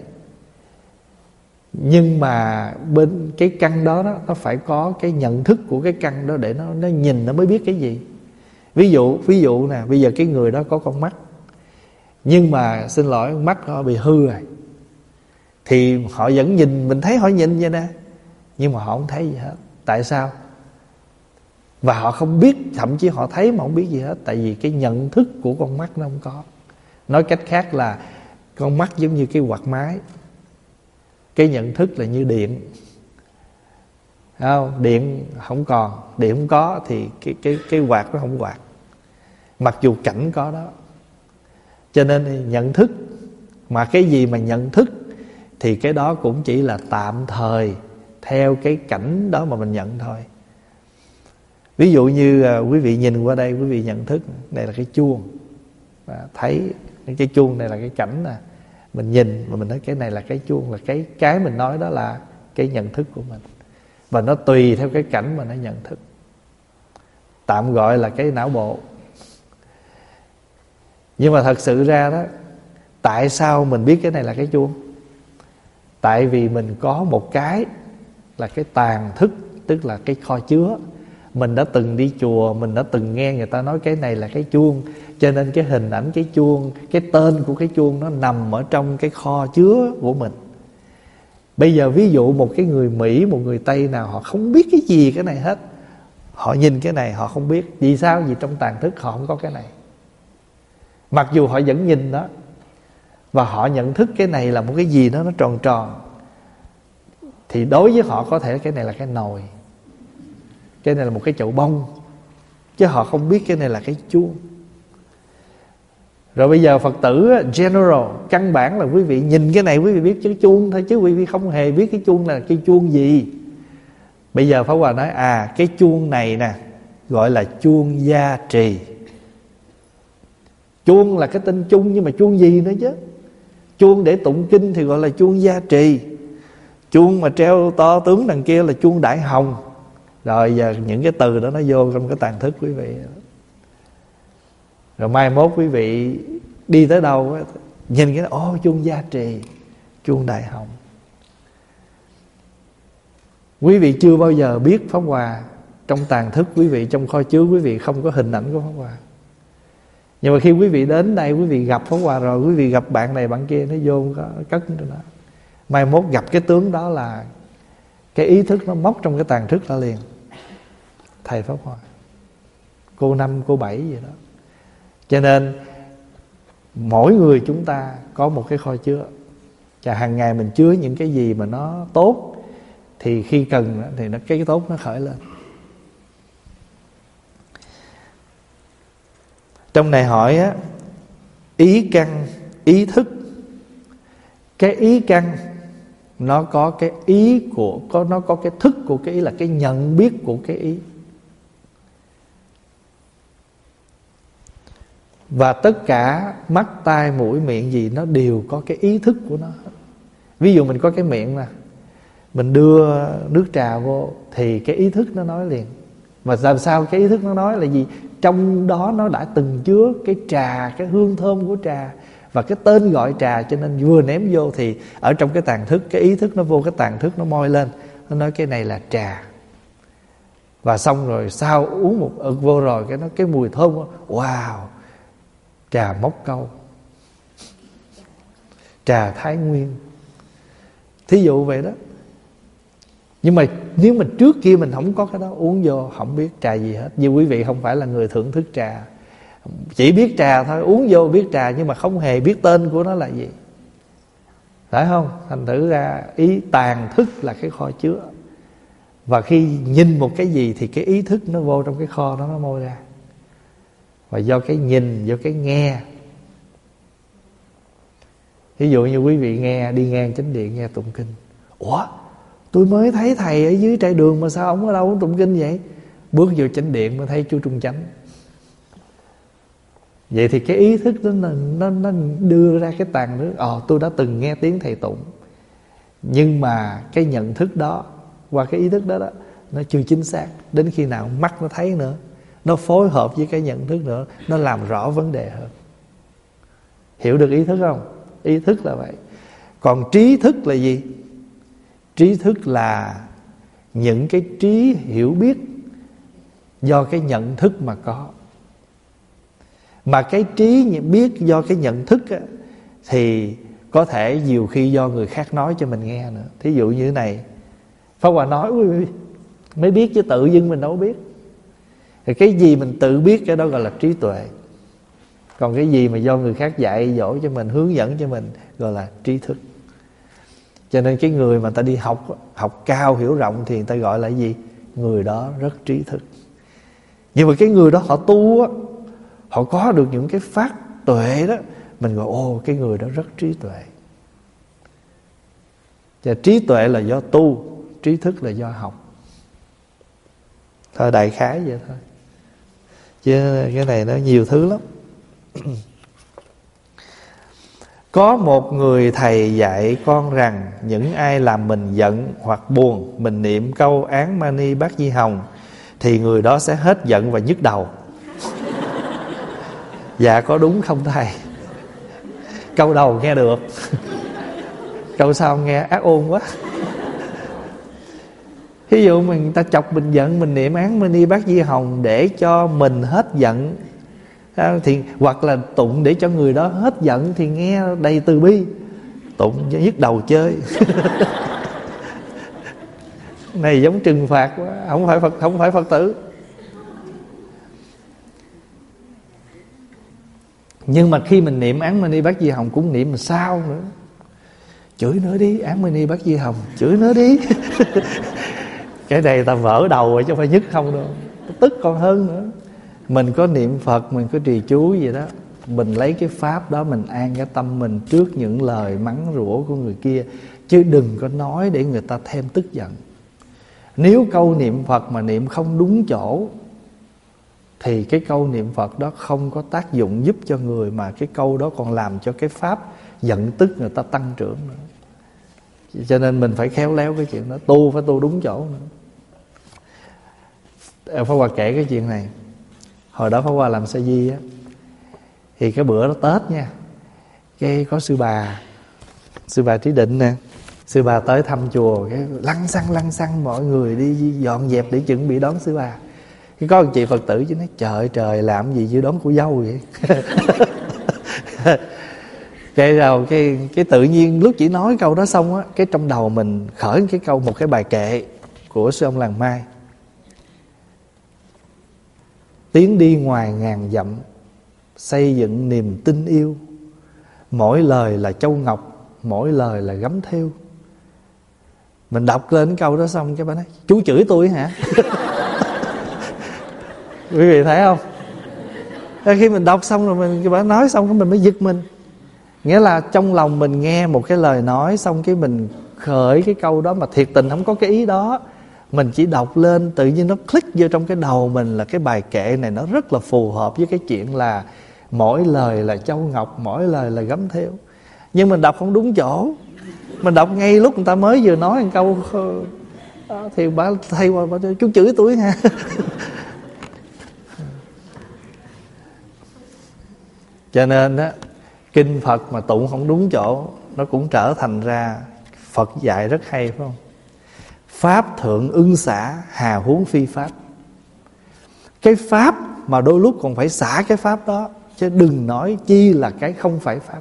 Speaker 1: Nhưng mà bên cái căn đó, đó nó phải có cái nhận thức của cái căn đó để nó nó nhìn nó mới biết cái gì. Ví dụ ví dụ nè, bây giờ cái người đó có con mắt, nhưng mà xin lỗi, mắt họ bị hư rồi, thì họ vẫn nhìn, mình thấy họ nhìn vậy nè, nhưng mà họ không thấy gì hết. Tại sao? Và họ không biết, thậm chí họ thấy mà không biết gì hết. Tại vì cái nhận thức của con mắt nó không có. Nói cách khác là con mắt giống như cái quạt máy, cái nhận thức là như điện. Không, điện không còn, điện không có thì cái cái cái quạt nó không quạt, mặc dù cảnh có đó. Cho nên nhận thức, mà cái gì mà nhận thức thì cái đó cũng chỉ là tạm thời theo cái cảnh đó mà mình nhận thôi. Ví dụ như à, quý vị nhìn qua đây, quý vị nhận thức đây là cái chuông, à, thấy cái chuông này là cái cảnh nè, mình nhìn mà mình nói cái này là cái chuông, là cái cái mình nói đó là cái nhận thức của mình, và nó tùy theo cái cảnh mà nó nhận thức, tạm gọi là cái não bộ. Nhưng mà thật sự ra đó, tại sao mình biết cái này là cái chuông? Tại vì mình có một cái là cái tàng thức, tức là cái kho chứa. Mình đã từng đi chùa, mình đã từng nghe người ta nói cái này là cái chuông, cho nên cái hình ảnh cái chuông, cái tên của cái chuông nó nằm ở trong cái kho chứa của mình. Bây giờ ví dụ một cái người Mỹ, một người Tây nào họ không biết cái gì cái này hết, họ nhìn cái này họ không biết. Vì sao? Vì trong tàng thức họ không có cái này. Mặc dù họ vẫn nhìn đó, và họ nhận thức cái này là một cái gì đó nó tròn tròn, thì đối với họ có thể cái này là cái nồi, cái này là một cái chậu bông, chứ họ không biết cái này là cái chuông. Rồi bây giờ Phật tử general, căn bản là quý vị nhìn cái này quý vị biết cái chuông thôi, chứ quý vị không hề biết cái chuông là cái chuông gì. Bây giờ Pháp Hòa nói à, cái chuông này nè gọi là chuông gia trì. Chuông là cái tên chung, nhưng mà chuông gì nữa chứ? Chuông để tụng kinh thì gọi là chuông gia trì. Chuông mà treo to tướng đằng kia là chuông đại hồng. Rồi giờ những cái từ đó nó vô trong cái tàng thức quý vị. Rồi mai mốt quý vị đi tới đâu nhìn cái ô chuông gia trì, chuông đại hồng. Quý vị chưa bao giờ biết Pháp Hòa trong tàng thức quý vị, trong kho chứa quý vị không có hình ảnh của Pháp Hòa. Nhưng mà khi quý vị đến đây, quý vị gặp Pháp Hòa rồi, quý vị gặp bạn này bạn kia, nó vô nó cất cho nó. Mai mốt gặp cái tướng đó là cái ý thức nó móc trong cái tàng thức ra liền. Thầy Pháp Hòa, cô năm, cô bảy gì đó. Cho nên mỗi người chúng ta có một cái kho chứa, và hàng ngày mình chứa những cái gì mà nó tốt, thì khi cần thì nó cái tốt nó khởi lên. Trong này hỏi á, ý căn, ý thức. Cái ý căn nó có cái ý của, có nó có cái thức của cái ý, là cái nhận biết của cái ý. Và tất cả mắt, tai, mũi, miệng gì nó đều có cái ý thức của nó. Ví dụ mình có cái miệng nè, mình đưa nước trà vô thì cái ý thức nó nói liền. Mà làm sao cái ý thức nó nói là gì? Trong đó nó đã từng chứa cái trà, cái hương thơm của trà và cái tên gọi trà, cho nên vừa ném vô thì ở trong cái tàng thức, cái ý thức nó vô cái tàng thức, nó moi lên, nó nói cái này là trà. Và xong rồi sau uống một ực vô rồi cái nó cái mùi thơm, wow, trà Móc Câu, trà Thái Nguyên, thí dụ vậy đó. Nhưng mà nếu mà trước kia mình không có cái đó, uống vô không biết trà gì hết. Như quý vị không phải là người thưởng thức trà, chỉ biết trà thôi, uống vô biết trà nhưng mà không hề biết tên của nó là gì, phải không? Thành thử ra ý tàng thức là cái kho chứa. Và khi nhìn một cái gì thì cái ý thức nó vô trong cái kho đó, nó moi ra. Và do cái nhìn, do cái nghe. Ví dụ như quý vị nghe, đi ngang chánh điện nghe tụng kinh, ủa Tôi mới thấy thầy ở dưới trại đường mà sao ông ở đâu ông tụng kinh vậy? Bước vô chánh điện mới thấy chú Trung Chánh. Vậy thì cái ý thức đó nó, nó đưa ra cái tàn nước. Ồ, tôi đã từng nghe tiếng thầy tụng, nhưng mà cái nhận thức đó qua cái ý thức đó đó nó chưa chính xác. Đến khi nào mắt nó thấy nữa, nó phối hợp với cái nhận thức nữa, nó làm rõ vấn đề hơn. Hiểu được ý thức không? Ý thức là vậy. Còn trí thức là gì? Trí thức là những cái trí hiểu biết do cái nhận thức mà có. Mà cái trí biết do cái nhận thức á, thì có thể nhiều khi do người khác nói cho mình nghe nữa. Thí dụ như thế này, Pháp Hòa nói mới biết, chứ tự dưng mình đâu biết. Thì cái gì mình tự biết cái đó gọi là trí tuệ. Còn cái gì mà do người khác dạy dỗ cho mình, hướng dẫn cho mình, gọi là trí thức. Cho nên cái người mà ta đi học, học cao hiểu rộng thì người ta gọi là gì? Người đó rất trí thức. Nhưng mà cái người đó họ tu á, họ có được những cái phát tuệ đó, mình gọi ô cái người đó rất trí tuệ. Và trí tuệ là do tu, trí thức là do học. Thôi đại khái vậy thôi, chứ cái này nó nhiều thứ lắm. Có một người thầy dạy con rằng những ai làm mình giận hoặc buồn, mình niệm câu Án Mani Bát Di Hồng thì người đó sẽ hết giận và nhức đầu. Dạ có đúng không thầy? Câu đầu nghe được, câu sau nghe ác ôn quá. Ví dụ mình ta chọc mình giận, mình niệm Án Mani Bát Di Hồng để cho mình hết giận, thì hoặc là tụng để cho người đó hết giận thì nghe đầy từ bi. Tụng nhức đầu chơi. Này giống trừng phạt quá, không phải Phật, không phải Phật tử. Nhưng mà khi mình niệm Án Mani Bát Di Hồng cũng niệm mà sao nữa? Chửi nữa đi, Án Mani Bát Di Hồng, chửi nữa đi. Cái này ta vỡ đầu rồi chứ không phải nhức không đâu, tức còn hơn nữa. Mình có niệm Phật, mình có trì chú gì đó, mình lấy cái pháp đó mình an cái tâm mình trước những lời mắng rủa của người kia, chứ đừng có nói để người ta thêm tức giận. Nếu câu niệm Phật mà niệm không đúng chỗ thì cái câu niệm Phật đó không có tác dụng giúp cho người, mà cái câu đó còn làm cho cái pháp giận tức người ta tăng trưởng nữa. Cho nên mình phải khéo léo cái chuyện đó, tu phải tu đúng chỗ nữa. Pháp Hòa kể cái chuyện này. Hồi đó Pháp Hòa làm sa di á, thì cái bữa đó Tết nha, cái có sư bà, sư bà Trí Định nè, sư bà tới thăm chùa, cái lăn xăng lăn xăng mọi người đi dọn dẹp để chuẩn bị đón sư bà. Cái có một chị Phật tử chứ nói trời trời làm gì chứ đón cô dâu vậy. Cái rồi cái cái tự nhiên lúc chỉ nói câu đó xong á, cái trong đầu mình khởi cái câu, một cái bài kệ của sư ông Làng Mai: tiến đi ngoài ngàn dặm, xây dựng niềm tin yêu, mỗi lời là châu ngọc, mỗi lời là gấm thêu. Mình đọc lên câu đó xong cái bà nói chú chửi tôi hả? Quý vị thấy không? Khi mình đọc xong rồi mình, cái bà nói xong cái mình mới giật mình. Nghĩa là trong lòng mình nghe một cái lời nói, xong cái mình khởi cái câu đó mà thiệt tình không có cái ý đó, mình chỉ đọc lên tự nhiên nó click vô trong cái đầu mình là cái bài kệ này nó rất là phù hợp với cái chuyện là mỗi lời là châu ngọc, mỗi lời là gấm thêu. Nhưng mình đọc không đúng chỗ, mình đọc ngay lúc người ta mới vừa nói một câu thì bà thay qua bà chú chửi tôi ha. Cho nên á, kinh Phật mà tụng không đúng chỗ, nó cũng trở thành ra Phật dạy rất hay, phải không? Pháp thượng ưng xả, hà huống phi pháp. Cái pháp mà đôi lúc còn phải xả cái pháp đó, chứ đừng nói chi là cái không phải pháp.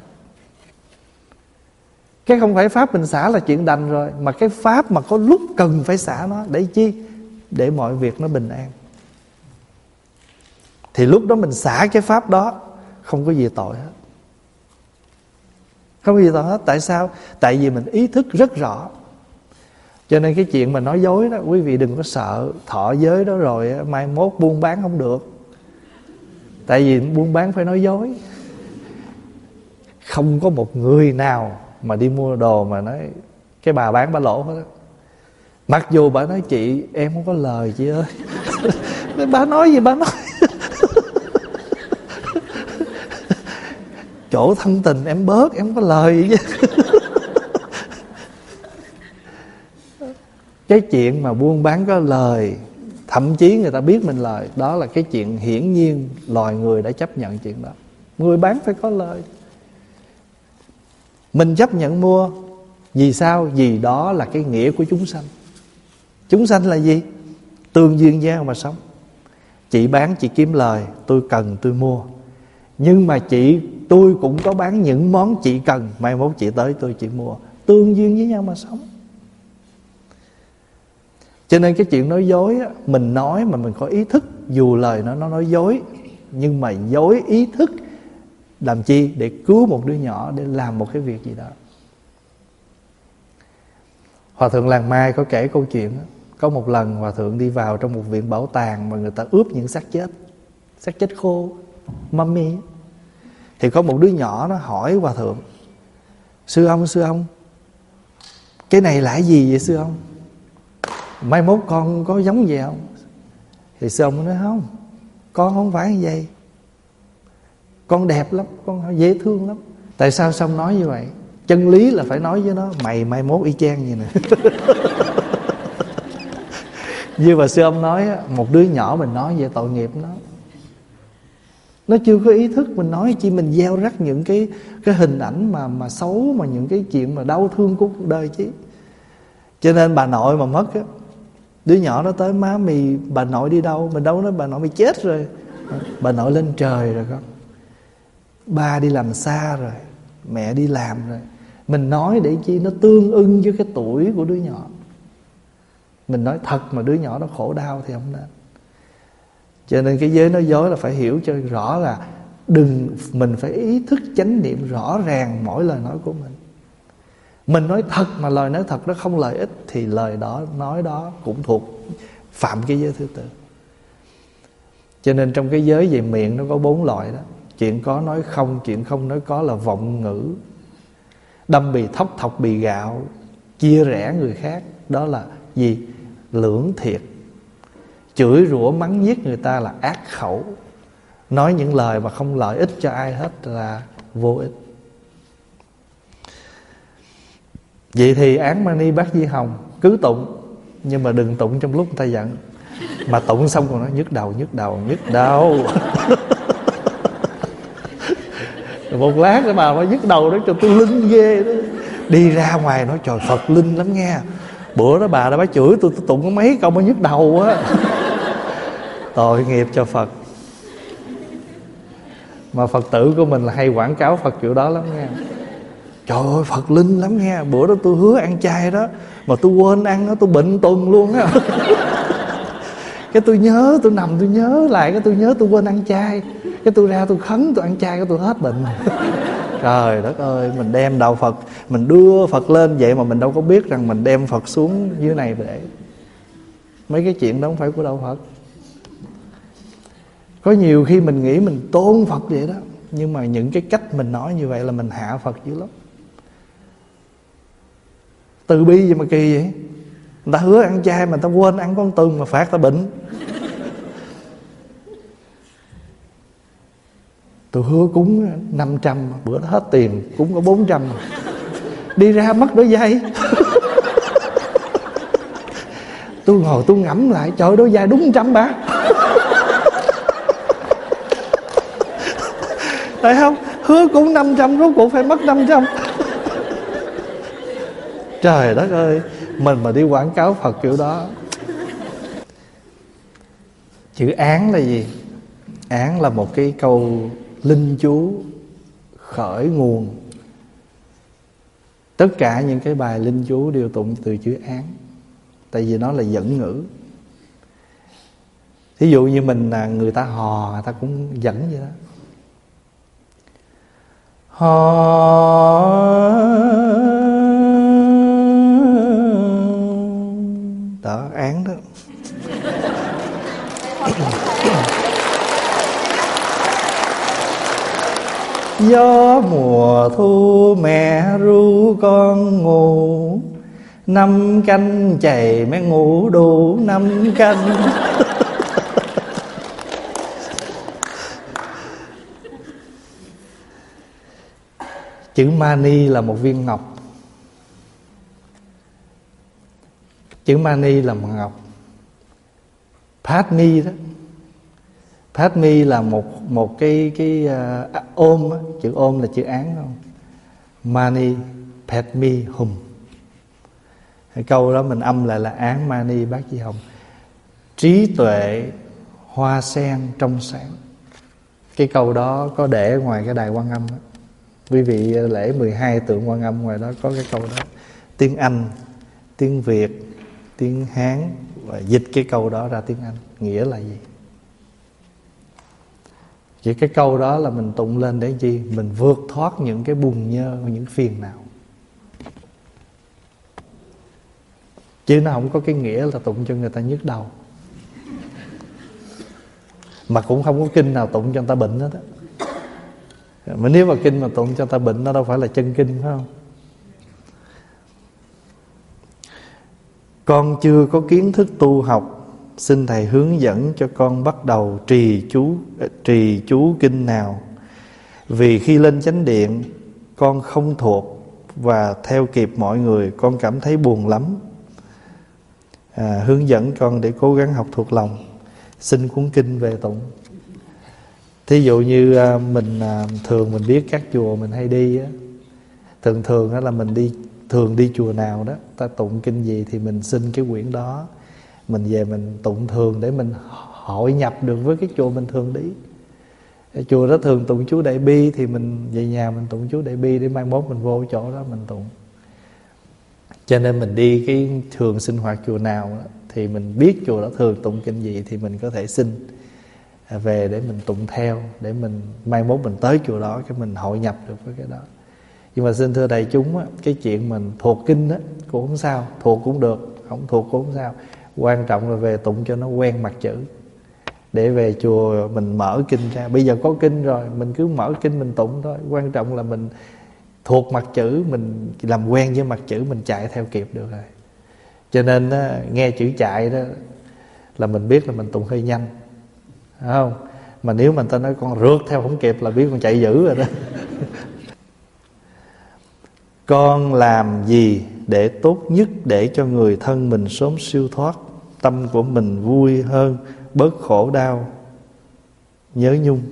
Speaker 1: Cái không phải pháp mình xả là chuyện đành rồi, mà cái pháp mà có lúc cần phải xả nó để chi? Để mọi việc nó bình an. Thì lúc đó mình xả cái pháp đó, không có gì tội hết. Không có gì tội hết. Tại sao? Tại vì mình ý thức rất rõ. Cho nên cái chuyện mà nói dối đó, quý vị đừng có sợ. Thọ giới đó rồi mai mốt buôn bán không được. Tại vì buôn bán phải nói dối. Không có một người nào mà đi mua đồ mà nói cái bà bán bà lỗ hết đó. Mặc dù bà nói chị em không có lời chị ơi. Bà nói gì bà nói. Chỗ thân tình em bớt, em không có lời gì chứ. Cái chuyện mà buôn bán có lời, thậm chí người ta biết mình lời, đó là cái chuyện hiển nhiên loài người đã chấp nhận chuyện đó. Người bán phải có lời. Mình chấp nhận mua. Vì sao? Vì đó là cái nghĩa của chúng sanh. Chúng sanh là gì? Tương duyên giao mà sống. Chị bán chị kiếm lời, tôi cần tôi mua. Nhưng mà chị, tôi cũng có bán những món chị cần, mai mốt chị tới tôi chị mua. Tương duyên với nhau mà sống. Cho nên cái chuyện nói dối á, mình nói mà mình có ý thức, dù lời nó nó nói dối, nhưng mà dối ý thức làm chi? Để cứu một đứa nhỏ, để làm một cái việc gì đó. Hòa thượng Làng Mai có kể câu chuyện đó. Có một lần Hòa thượng đi vào trong một viện bảo tàng mà người ta ướp những xác chết, xác chết khô, mummy. Thì có một đứa nhỏ nó hỏi Hòa thượng: Sư ông, sư ông, cái này là cái gì vậy sư ông? Mai mốt con có giống vậy không? Thì sư ông nói: không, con không phải như vậy. Con đẹp lắm, con dễ thương lắm. Tại sao xong nói như vậy? Chân lý là phải nói với nó: mày mai mốt y chang vậy nè. Như mà sư ông nói, một đứa nhỏ mình nói về tội nghiệp nó. Nó chưa có ý thức, mình nói chi mình gieo rắc những cái cái hình ảnh mà mà xấu, mà những cái chuyện mà đau thương của cuộc đời chứ. Cho nên bà nội mà mất á, đứa nhỏ nó tới: má mì, bà nội đi đâu? Mình đâu nói bà nội mày chết rồi. Bà nội lên trời rồi con. Ba đi làm xa rồi, mẹ đi làm rồi. Mình nói để chi? Nó tương ưng với cái tuổi của đứa nhỏ. Mình nói thật mà đứa nhỏ nó khổ đau thì không nên. Cho nên cái giới nói dối là phải hiểu cho rõ là đừng, mình phải ý thức chánh niệm rõ ràng mỗi lời nói của mình. Mình nói thật mà lời nói thật nó không lợi ích thì lời đó nói đó cũng thuộc phạm cái giới thứ tư. Cho nên trong cái giới về miệng nó có bốn loại đó. Chuyện có nói không, chuyện không nói có là vọng ngữ. Đâm bì thóc, thọc bì gạo, chia rẽ người khác, đó là gì? Lưỡng thiệt. Chửi rủa mắng nhiếc người ta là ác khẩu. Nói những lời mà không lợi ích cho ai hết là vô ích. Vậy thì án Mani Bát Di Hồng cứ tụng, nhưng mà đừng tụng trong lúc người ta giận. Mà tụng xong còn nói nhức đầu, nhức đầu, nhức đầu. Một lát nữa bà phải nhức đầu đó cho tôi linh ghê đó. Đi ra ngoài nói trời Phật linh lắm nghe. Bữa đó bà đã bá chửi tôi, tôi tụng có mấy câu mới nhức đầu á. Tội nghiệp cho Phật. Mà Phật tử của mình là hay quảng cáo Phật kiểu đó lắm nghe. Trời ơi Phật linh lắm nghe. Bữa đó tôi hứa ăn chay đó, mà tôi quên ăn đó, tôi bệnh tuần luôn á. Cái tôi nhớ, tôi nằm tôi nhớ lại, cái tôi nhớ tôi quên ăn chay. Cái tôi ra tôi khấn, tôi ăn chay, cái tôi hết bệnh. Trời đất ơi, mình đem đạo Phật, mình đưa Phật lên vậy mà mình đâu có biết rằng mình đem Phật xuống dưới này để. Mấy cái chuyện đó không phải của đạo Phật. Có nhiều khi mình nghĩ mình tôn Phật vậy đó, nhưng mà những cái cách mình nói như vậy là mình hạ Phật dữ lắm. Từ bi gì mà kỳ vậy? Người ta hứa ăn chay mà người ta quên ăn con tuần mà phạt ta bệnh. Tôi hứa cúng năm trăm, bữa đó hết tiền, cúng có bốn trăm. Đi ra mất đôi giày. Tôi ngồi tôi ngẫm lại, trời ơi, đôi giày đúng trăm bạc. Thấy không? Hứa cúng năm trăm, rốt cuộc phải mất năm trăm. Trời đất ơi, mình mà đi quảng cáo Phật kiểu đó. Chữ án là gì? Án là một cái câu linh chú khởi nguồn. Tất cả những cái bài linh chú đều tụng từ chữ án, tại vì nó là dẫn ngữ. Thí dụ như mình là người ta hò, người ta cũng dẫn vậy đó. Hò đó, án đó. Gió mùa thu mẹ ru con ngủ, Năm canh chày mới ngủ đủ năm canh. Chữ mani là một viên ngọc. Chữ mani là một ngọc. Padmi đó, Padmi là một một cái cái uh, ôm đó. Chữ ôm là chữ án không? Mani Padmi Hum. Cái câu đó mình âm lại là án Mani Bát Di Hồng. Trí tuệ hoa sen trong sáng. Cái câu đó có để ngoài cái đài Quan Âm đó. Quý vị lễ mười hai tượng Quan Âm ngoài đó có cái câu đó. Tiếng Anh, tiếng Việt, tiếng Hán, và dịch cái câu đó ra tiếng Anh. Nghĩa là gì? Chỉ cái câu đó là mình tụng lên để chi? Mình vượt thoát những cái buồn nhơ, những phiền não. Chứ nó không có cái nghĩa là tụng cho người ta nhức đầu. Mà cũng không có kinh nào tụng cho người ta bệnh hết á. Mà nếu mà kinh mà tụng cho người ta bệnh, nó đâu phải là chân kinh, phải không? Con chưa có kiến thức tu học, xin thầy hướng dẫn cho con bắt đầu trì chú trì chú kinh nào. Vì khi lên chánh điện con không thuộc và theo kịp mọi người, con cảm thấy buồn lắm. À, hướng dẫn con để cố gắng học thuộc lòng. Xin cuốn kinh về tụng. Thí dụ như à, mình à, thường mình biết các chùa mình hay đi á, thường thường đó là mình đi thường đi chùa nào đó ta tụng kinh gì thì mình xin cái quyển đó, mình về mình tụng thường để mình hội nhập được với cái chùa mình thường đi. Cái chùa đó thường tụng chú Đại Bi thì mình về nhà mình tụng chú Đại Bi để mai mốt mình vô chỗ đó mình tụng. Cho nên mình đi cái thường sinh hoạt chùa nào đó, thì mình biết chùa đó thường tụng kinh gì thì mình có thể xin về để mình tụng theo, để mình mai mốt mình tới chùa đó cái mình hội nhập được với cái đó. Nhưng mà xin thưa đại chúng á, cái chuyện mình thuộc kinh á cũng không sao, thuộc cũng được, không thuộc cũng không sao. Quan trọng là về tụng cho nó quen mặt chữ. Để về chùa mình mở kinh ra. Bây giờ có kinh rồi, mình cứ mở kinh mình tụng thôi. Quan trọng là mình thuộc mặt chữ, mình làm quen với mặt chữ, mình chạy theo kịp được rồi. Cho nên á, nghe chữ chạy đó là mình biết là mình tụng hơi nhanh, phải không? Mà nếu mà người ta nói con rượt theo không kịp là biết con chạy dữ rồi đó. Con làm gì để tốt nhất để cho người thân mình sớm siêu thoát, tâm của mình vui hơn, bớt khổ đau, nhớ nhung?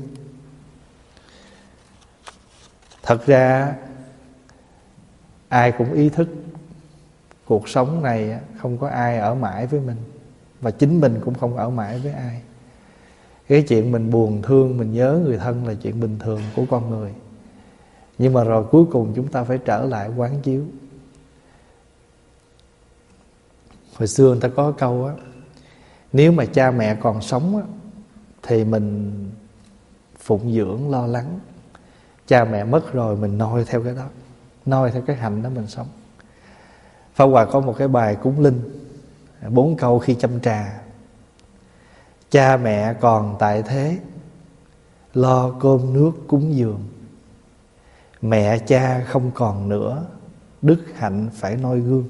Speaker 1: Thật ra ai cũng ý thức cuộc sống này không có ai ở mãi với mình, và chính mình cũng không ở mãi với ai. Cái chuyện mình buồn thương, mình nhớ người thân là chuyện bình thường của con người. Nhưng mà rồi cuối cùng chúng ta phải trở lại quán chiếu. Hồi xưa người ta có câu á, nếu mà cha mẹ còn sống á, thì mình phụng dưỡng lo lắng. Cha mẹ mất rồi mình noi theo cái đó, noi theo cái hạnh đó mình sống. Pháp Hòa có một cái bài cúng linh, bốn câu khi châm trà. Cha mẹ còn tại thế, lo cơm nước cúng dường. Mẹ cha không còn nữa, đức hạnh phải noi gương.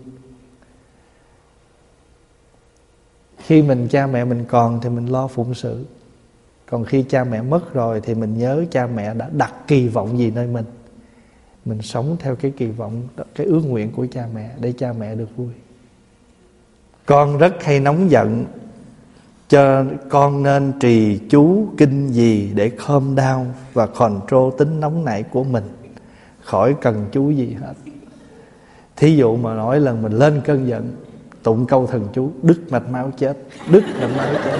Speaker 1: Khi mình cha mẹ mình còn thì mình lo phụng sự. Còn khi cha mẹ mất rồi thì mình nhớ cha mẹ đã đặt kỳ vọng gì nơi mình. Mình sống theo cái kỳ vọng, cái ước nguyện của cha mẹ để cha mẹ được vui. Con rất hay nóng giận, cho con nên trì chú kinh gì để calm down và control tính nóng nảy của mình, khỏi cần chú gì hết. Thí dụ mà nói lần mình lên cơn giận, tụng câu thần chú đứt mạch máu chết, đứt mạch máu chết.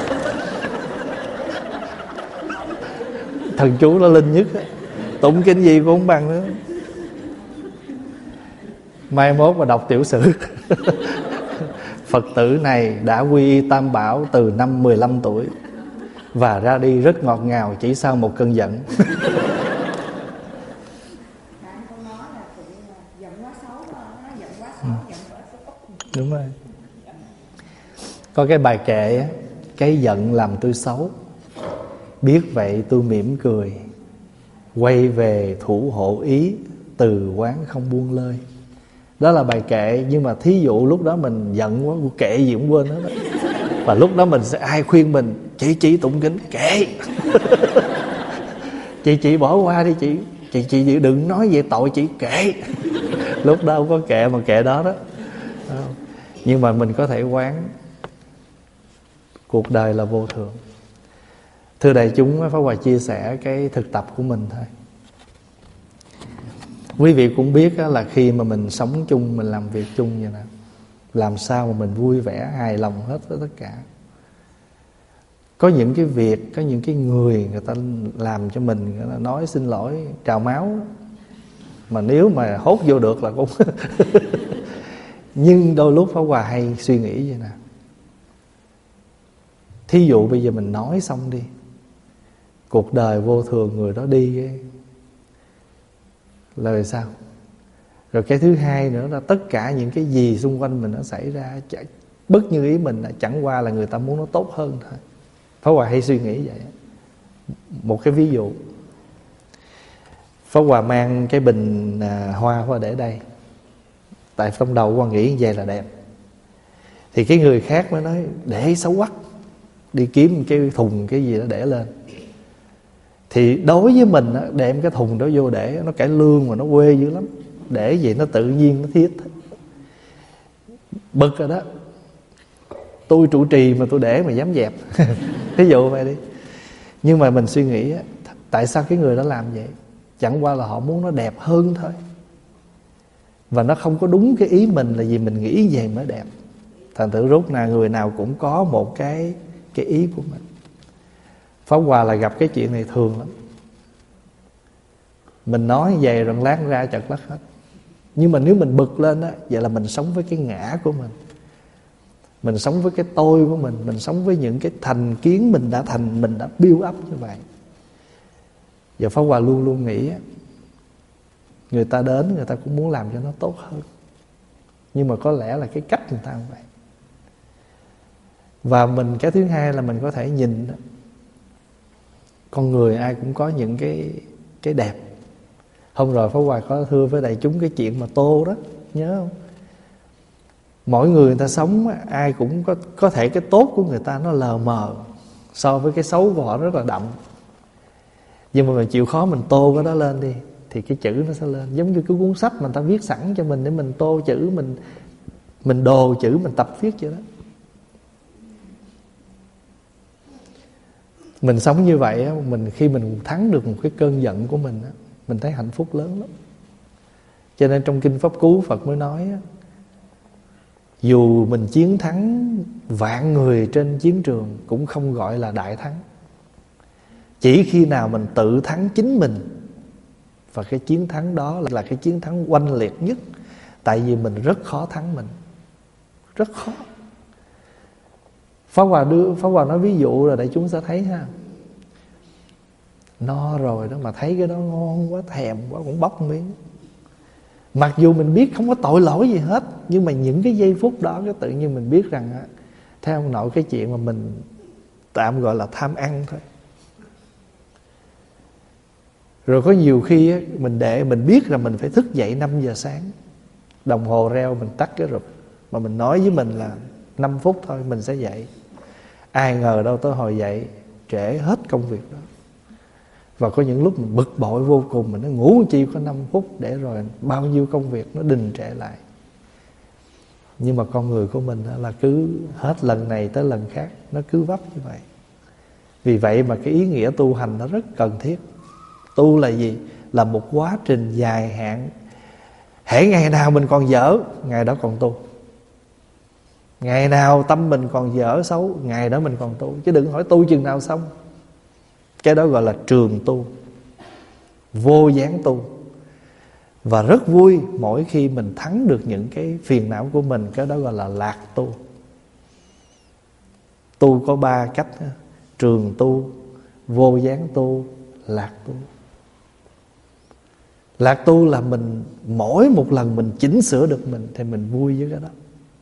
Speaker 1: Thần chú nó linh nhất á, tụng kinh gì cũng không bằng nữa. Mai mốt mà đọc tiểu sử Phật tử này đã quy y Tam Bảo từ năm mười lăm tuổi và ra đi rất ngọt ngào chỉ sau một cơn giận. Đúng rồi. Có cái bài kệ á, cái giận làm tôi xấu, biết vậy tôi mỉm cười, quay về thủ hộ ý, từ quán không buông lơi. Đó là bài kệ. Nhưng mà thí dụ lúc đó mình giận quá, kệ gì cũng quên hết đó. Và lúc đó mình sẽ ai khuyên mình, chị chị tụng kinh kệ. Chị chị bỏ qua đi chị. Chị chị đừng nói về tội chị, kệ. Lúc đó không có kệ mà kệ đó đó. Nhưng mà mình có thể quán cuộc đời là vô thường. Thưa đại chúng, Pháp Hòa chia sẻ cái thực tập của mình thôi. Quý vị cũng biết là khi mà mình sống chung, mình làm việc chung vậy nè, làm sao mà mình vui vẻ, hài lòng hết với tất cả. Có những cái việc, có những cái người người ta làm cho mình, người ta nói xin lỗi, trào máu. Mà nếu mà hốt vô được là cũng nhưng đôi lúc Pháp Hòa hay suy nghĩ vậy nè. Thí dụ bây giờ mình nói xong đi, cuộc đời vô thường, người đó đi cái lời sao? Rồi cái thứ hai nữa là tất cả những cái gì xung quanh mình nó xảy ra bất như ý mình, chẳng qua là người ta muốn nó tốt hơn thôi. Pháp Hòa hay suy nghĩ vậy. Một cái ví dụ, Pháp Hòa mang cái bình à, hoa Pháp để đây. Tại trong đầu Hòa nghĩ như vậy là đẹp. Thì cái người khác mới nói để xấu quắc, đi kiếm cái thùng cái gì đó để lên. Thì đối với mình á, đem cái thùng đó vô để nó cải lương mà nó quê dữ lắm. Để vậy nó tự nhiên, nó thiết. Bực rồi đó. Tôi trụ trì mà tôi để mà dám dẹp. Thí dụ vậy đi. Nhưng mà mình suy nghĩ á, tại sao cái người đó làm vậy? Chẳng qua là họ muốn nó đẹp hơn thôi. Và nó không có đúng cái ý mình, là vì mình nghĩ vậy mới đẹp. Thành thử rốt nào người nào cũng có một cái cái ý của mình. Pháp Hòa là gặp cái chuyện này thường lắm. Mình nói vậy rồi lát ra chật lất hết. Nhưng mà nếu mình bực lên á, vậy là mình sống với cái ngã của mình. Mình sống với cái tôi của mình. Mình sống với những cái thành kiến mình đã thành, mình đã build up như vậy. Giờ Pháp Hòa luôn luôn nghĩ á, người ta đến, người ta cũng muốn làm cho nó tốt hơn. Nhưng mà có lẽ là cái cách người ta không vậy. Và mình, cái thứ hai là mình có thể nhìn đó, con người ai cũng có những cái cái đẹp. Hôm rồi Pháp Hòa có thưa với đại chúng cái chuyện mà Tô đó, nhớ không? Mỗi người người ta sống, ai cũng có có thể cái tốt của người ta nó lờ mờ so với cái xấu của họ rất là đậm. Nhưng mà mình chịu khó mình tô cái đó lên đi, thì cái chữ nó sẽ lên. Giống như cái cuốn sách mà người ta viết sẵn cho mình để mình tô chữ, mình mình đồ chữ, mình tập viết vậy đó. Mình sống như vậy á, mình khi mình thắng được một cái cơn giận của mình á, mình thấy hạnh phúc lớn lắm. Cho nên trong Kinh Pháp Cú Phật mới nói á, dù mình chiến thắng vạn người trên chiến trường cũng không gọi là đại thắng. Chỉ khi nào mình tự thắng chính mình, và cái chiến thắng đó là cái chiến thắng oanh liệt nhất. Tại vì mình rất khó thắng mình, rất khó. Pháp Hòa đưa Pháp Hòa nói ví dụ rồi để chúng sẽ thấy ha. No rồi đó mà thấy cái đó ngon quá, thèm quá cũng bóc miếng. Mặc dù mình biết không có tội lỗi gì hết, nhưng mà những cái giây phút đó cái tự nhiên mình biết rằng á, theo ông nội cái chuyện mà mình tạm gọi là tham ăn thôi. Rồi có nhiều khi á, mình để mình biết là mình phải thức dậy năm giờ sáng, đồng hồ reo mình tắt cái rụp, mà mình nói với mình là năm phút thôi mình sẽ dậy. Ai ngờ đâu tới hồi dậy trễ hết công việc đó. Và có những lúc mình bực bội vô cùng, mình nói ngủ chi có năm phút để rồi bao nhiêu công việc nó đình trệ lại. Nhưng mà con người của mình là cứ hết lần này tới lần khác, nó cứ vấp như vậy. Vì vậy mà cái ý nghĩa tu hành nó rất cần thiết. Tu là gì? Là một quá trình dài hạn. Hễ ngày nào mình còn dở, ngày đó còn tu. Ngày nào tâm mình còn dở xấu, ngày đó mình còn tu. Chứ đừng hỏi tu chừng nào xong. Cái đó gọi là trường tu, vô gián tu. Và rất vui mỗi khi mình thắng được những cái phiền não của mình. Cái đó gọi là lạc tu. Tu có ba cách: trường tu, vô gián tu, lạc tu. Lạc tu là mình mỗi một lần mình chỉnh sửa được mình thì mình vui với cái đó.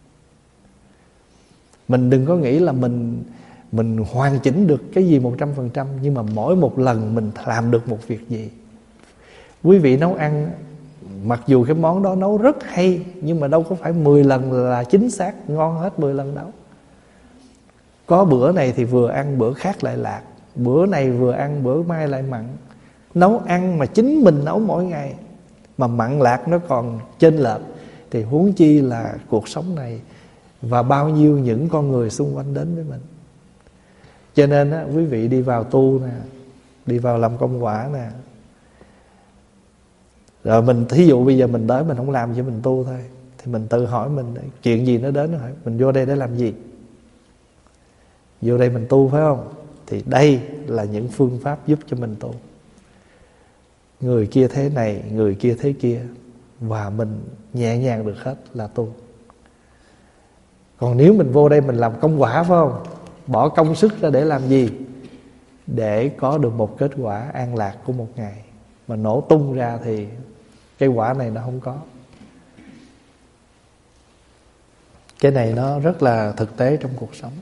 Speaker 1: Mình đừng có nghĩ là mình Mình hoàn chỉnh được cái gì một trăm phần trăm. Nhưng mà mỗi một lần mình làm được một việc gì. Quý vị nấu ăn, Mặc dù cái món đó nấu rất hay, nhưng mà đâu có phải mười lần là chính xác ngon hết mười lần đâu. Có bữa này thì vừa ăn bữa khác lại lạc, bữa này vừa ăn bữa mai lại mặn. Nấu ăn mà chính mình nấu mỗi ngày mà mặn lạc nó còn chênh lệch, thì huống chi là cuộc sống này và bao nhiêu những con người xung quanh đến với mình. Cho nên á, quý vị đi vào tu nè, đi vào làm công quả nè, rồi mình thí dụ bây giờ mình tới mình không làm cho mình tu thôi, thì mình tự hỏi mình chuyện gì nó đến, nó hỏi mình vô đây để làm gì. Vô đây mình tu phải không? Thì đây là những phương pháp giúp cho mình tu. Người kia thế này, người kia thế kia, và mình nhẹ nhàng được hết là tu. Còn nếu mình vô đây mình làm công quả phải không? Bỏ công sức ra để làm gì? Để có được một kết quả an lạc của một ngày. Mà nổ tung ra thì cái quả này nó không có. Cái này nó rất là thực tế trong cuộc sống.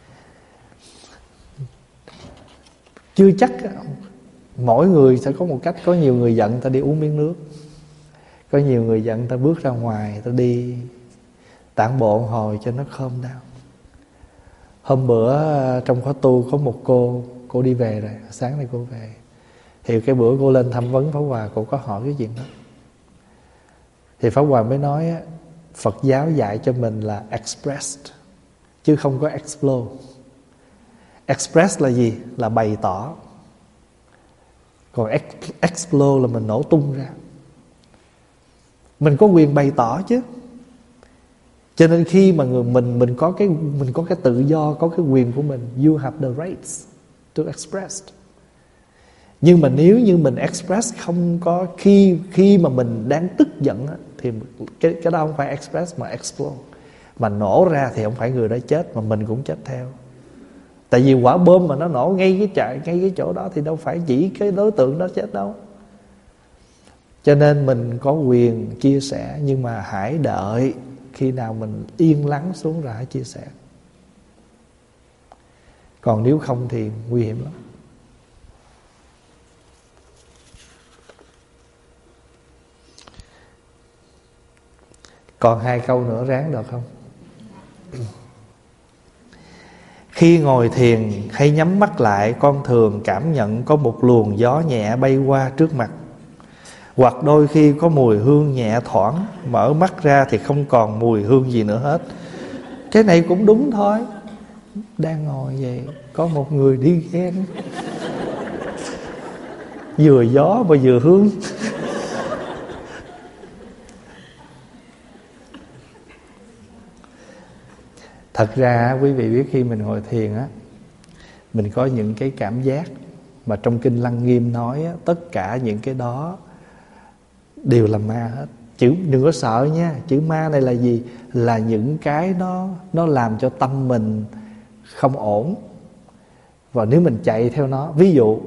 Speaker 1: Chưa chắc mỗi người sẽ có một cách. Có nhiều người giận ta đi uống miếng nước, có nhiều người giận ta bước ra ngoài, ta đi tản bộ hồi cho nó khom đau. Hôm bữa trong khóa tu có một cô, cô đi về rồi, sáng nay cô về. Thì cái bữa cô lên tham vấn Pháp Hòa, cô có hỏi cái chuyện đó. Thì Pháp Hòa mới nói Phật giáo dạy cho mình là expressed, chứ không có explode. Express là gì? Là bày tỏ. Còn explode là mình nổ tung ra. Mình có quyền bày tỏ chứ. Cho nên khi mà người mình mình có cái mình có cái tự do, có cái quyền của mình, you have the rights to express. Nhưng mà nếu như mình express không có khi khi mà mình đang tức giận thì cái cái đó không phải express mà explode. Mà nổ ra thì không phải người đó chết mà mình cũng chết theo. Tại vì quả bom mà nó nổ ngay cái chạy ngay cái chỗ đó thì đâu phải chỉ cái đối tượng đó chết đâu. Cho nên mình có quyền chia sẻ, nhưng mà hãy đợi khi nào mình yên lắng xuống rồi hãy chia sẻ. Còn nếu không thì nguy hiểm lắm. Còn hai câu nữa ráng được không? Khi ngồi thiền hay nhắm mắt lại, con thường cảm nhận có một luồng gió nhẹ bay qua trước mặt, hoặc đôi khi có mùi hương nhẹ thoảng. Mở mắt ra thì không còn mùi hương gì nữa hết. Cái này cũng đúng thôi. Đang ngồi vậy có một người đi ghen, vừa gió và vừa hương. Thật ra quý vị biết khi mình ngồi thiền á, mình có những cái cảm giác mà trong Kinh Lăng Nghiêm nói á, tất cả những cái đó đều là ma hết. Chữ đừng có sợ nha. Chữ ma này là gì? Là những cái nó nó làm cho tâm mình không ổn. Và nếu mình chạy theo nó, ví dụ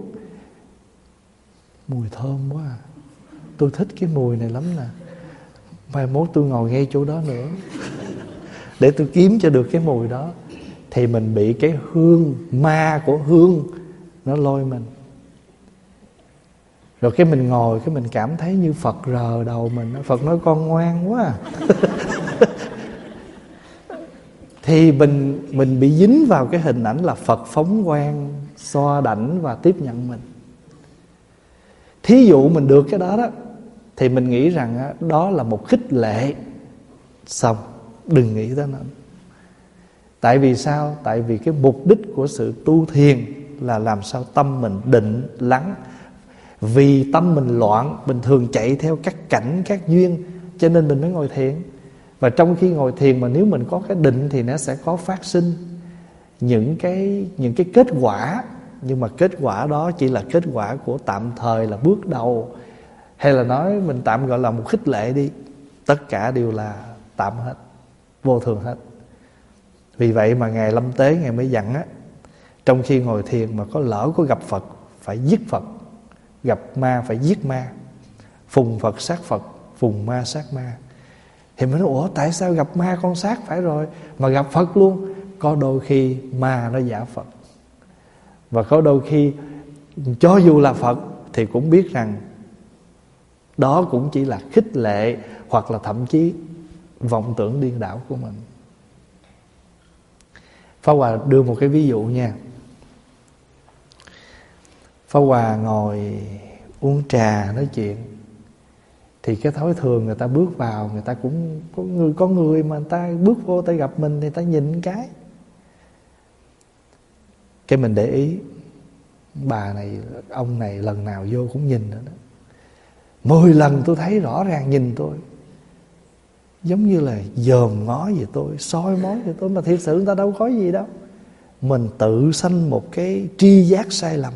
Speaker 1: mùi thơm quá à, tôi thích cái mùi này lắm nè, mai mốt tôi ngồi ngay chỗ đó nữa để tôi kiếm cho được cái mùi đó, thì mình bị cái hương, ma của hương nó lôi mình. Rồi cái mình ngồi, cái mình cảm thấy như Phật rờ đầu mình. Phật nói con ngoan quá à. Thì mình mình bị dính vào cái hình ảnh là Phật phóng quang, xoa đảnh và tiếp nhận mình. Thí dụ mình được cái đó đó, thì mình nghĩ rằng đó là một khích lệ. Xong, đừng nghĩ tới nó. Tại vì sao? Tại vì cái mục đích của sự tu thiền là làm sao tâm mình định, lắng. Vì tâm mình loạn, mình thường chạy theo các cảnh, các duyên, cho nên mình mới ngồi thiền. Và trong khi ngồi thiền mà nếu mình có cái định thì nó sẽ có phát sinh những cái, những cái kết quả. Nhưng mà kết quả đó chỉ là kết quả của tạm thời, là bước đầu, hay là nói mình tạm gọi là một khích lệ đi. Tất cả đều là tạm hết, vô thường hết. Vì vậy mà Ngài Lâm Tế Ngài mới dặn á, trong khi ngồi thiền mà có lỡ có gặp Phật phải giết Phật, gặp ma phải giết ma, phùng Phật sát Phật, phùng ma sát ma. Thì mới nói ủa tại sao gặp ma con sát phải rồi, mà gặp Phật luôn? Có đôi khi ma nó giả Phật, và có đôi khi cho dù là Phật thì cũng biết rằng Đó cũng chỉ là khích lệ hoặc là thậm chí vọng tưởng điên đảo của mình. Pháp Hòa đưa một cái ví dụ nha. Pháp Hòa ngồi uống trà nói chuyện, thì cái thói thường người ta bước vào, người ta cũng có người có người mà người ta bước vô, người ta gặp mình thì người ta nhìn cái cái mình để ý, bà này, ông này lần nào vô cũng nhìn nữa đó. Mười lần tôi thấy rõ ràng nhìn tôi, giống như là dòm ngó về tôi, soi mói về tôi, mà thiệt sự người ta đâu có gì đâu. Mình tự sanh một cái tri giác sai lầm.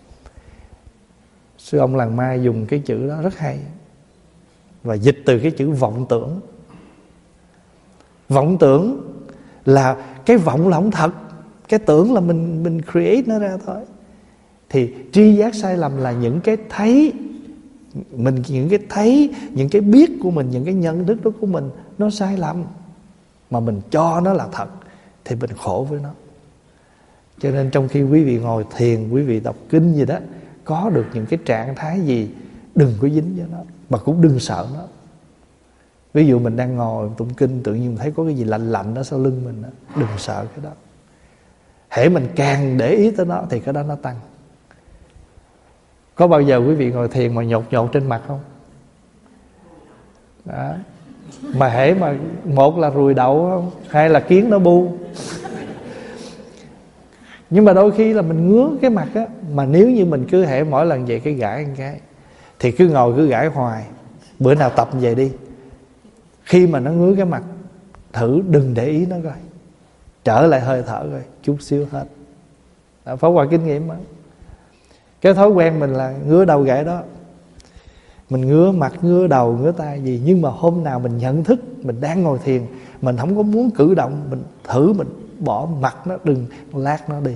Speaker 1: Sư ông Làng Mai dùng cái chữ đó rất hay, và dịch từ cái chữ vọng tưởng. Vọng tưởng là cái vọng là không thật, cái tưởng là mình mình create nó ra thôi. Thì tri giác sai lầm là những cái thấy, mình những cái thấy, những cái biết của mình, những cái nhận thức đó của mình nó sai lầm, mà mình cho nó là thật thì mình khổ với nó. Cho nên trong khi quý vị ngồi thiền, quý vị đọc kinh gì đó, có được những cái trạng thái gì, đừng có dính với nó, mà cũng đừng sợ nó. Ví dụ mình đang ngồi tụng kinh, tự nhiên mình thấy có cái gì lạnh lạnh ở sau lưng mình đó, đừng sợ cái đó. Hễ mình càng để ý tới nó thì cái đó nó tăng. Có bao giờ quý vị ngồi thiền mà nhột nhột trên mặt không? Đó. Mà hễ mà một là ruồi đậu không, hai là kiến nó bu. Nhưng mà đôi khi là mình ngứa cái mặt á, mà nếu như mình cứ hễ mỗi lần vậy cái gãi một cái, thì cứ ngồi cứ gãi hoài. Bữa nào tập về đi, khi mà nó ngứa cái mặt, thử đừng để ý nó coi, trở lại hơi thở coi, chút xíu hết. Đó, Pháp Hòa kinh nghiệm mà. Cái thói quen mình là ngứa đầu gãi đó, mình ngứa mặt, ngứa đầu, ngứa tay gì. Nhưng mà hôm nào mình nhận thức mình đang ngồi thiền, mình không có muốn cử động, mình thử mình bỏ mặt nó, đừng lát nó đi.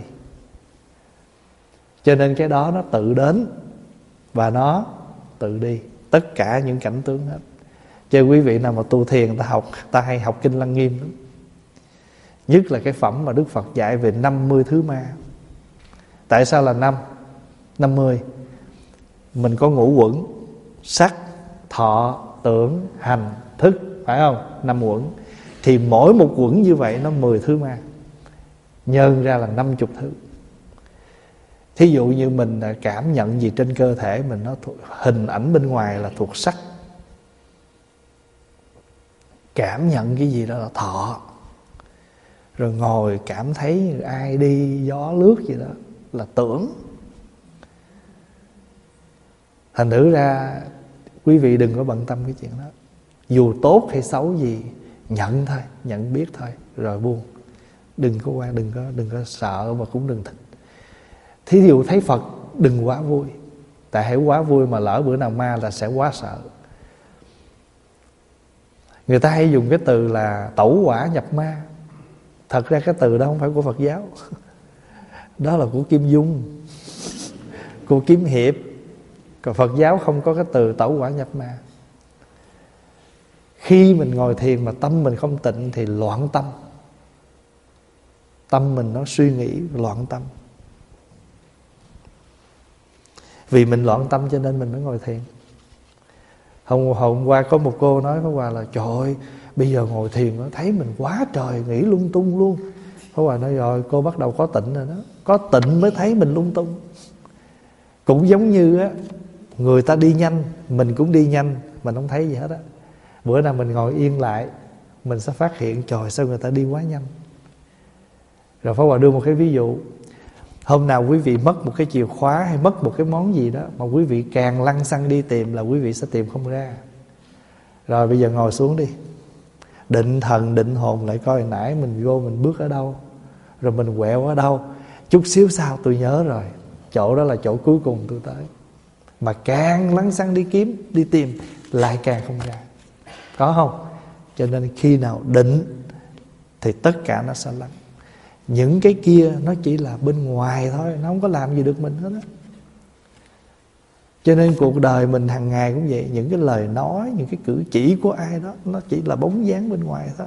Speaker 1: Cho nên cái đó nó tự đến và nó tự đi, tất cả những cảnh tướng hết. Cho quý vị nào mà tu thiền, ta học, ta hay học kinh Lăng Nghiêm lắm. Nhất là cái phẩm mà Đức Phật dạy về năm mươi thứ ma. Tại sao là năm? năm mươi. Mình có ngũ uẩn: sắc, thọ, tưởng, hành, thức, phải không? Năm uẩn. Thì mỗi một uẩn như vậy nó mười thứ ma, nhân ra là năm mươi thứ. Thí dụ như mình cảm nhận gì trên cơ thể mình, nó thuộc, hình ảnh bên ngoài là thuộc sắc. Cảm nhận cái gì đó là thọ. Rồi ngồi cảm thấy ai đi, gió lướt gì đó là tưởng. Thành thử ra quý vị đừng có bận tâm cái chuyện đó. Dù tốt hay xấu gì, nhận thôi, nhận biết thôi, rồi buông. Đừng có quan, đừng có đừng có sợ, mà cũng đừng thích. Thí dụ thấy Phật đừng quá vui, tại hãy quá vui mà lỡ bữa nào ma là sẽ quá sợ. Người ta hay dùng cái từ là tẩu hỏa nhập ma. Thật ra cái từ đó không phải của Phật giáo. Đó là của Kim Dung, của Kiếm Hiệp. Còn Phật giáo không có cái từ tẩu hỏa nhập ma. Khi mình ngồi thiền mà tâm mình không tịnh thì loạn tâm. Tâm mình nó suy nghĩ loạn tâm. Vì mình loạn tâm cho nên mình mới ngồi thiền. Hôm, hôm qua có một cô nói với Hòa là trời ơi, bây giờ ngồi thiền nó thấy mình quá trời, nghĩ lung tung luôn. Pháp Hòa nói rồi, cô bắt đầu có tịnh rồi đó. Có tịnh mới thấy mình lung tung. Cũng giống như á, người ta đi nhanh, mình cũng đi nhanh, mình không thấy gì hết á. Bữa nào mình ngồi yên lại, mình sẽ phát hiện trời, sao người ta đi quá nhanh. Rồi Pháp Hòa đưa một cái ví dụ. Hôm nào quý vị mất một cái chìa khóa hay mất một cái món gì đó, mà quý vị càng lăn xăng đi tìm là quý vị sẽ tìm không ra. Rồi bây giờ ngồi xuống đi, định thần định hồn lại coi nãy mình vô mình bước ở đâu, rồi mình quẹo ở đâu. Chút xíu sau tôi nhớ rồi, chỗ đó là chỗ cuối cùng tôi tới. Mà càng lăn xăng đi kiếm, đi tìm lại càng không ra. Có không? Cho nên khi nào định thì tất cả nó sẽ lăn. Những cái kia nó chỉ là bên ngoài thôi, nó không có làm gì được mình hết á. Cho nên cuộc đời mình hàng ngày cũng vậy. Những cái lời nói, những cái cử chỉ của ai đó, nó chỉ là bóng dáng bên ngoài thôi.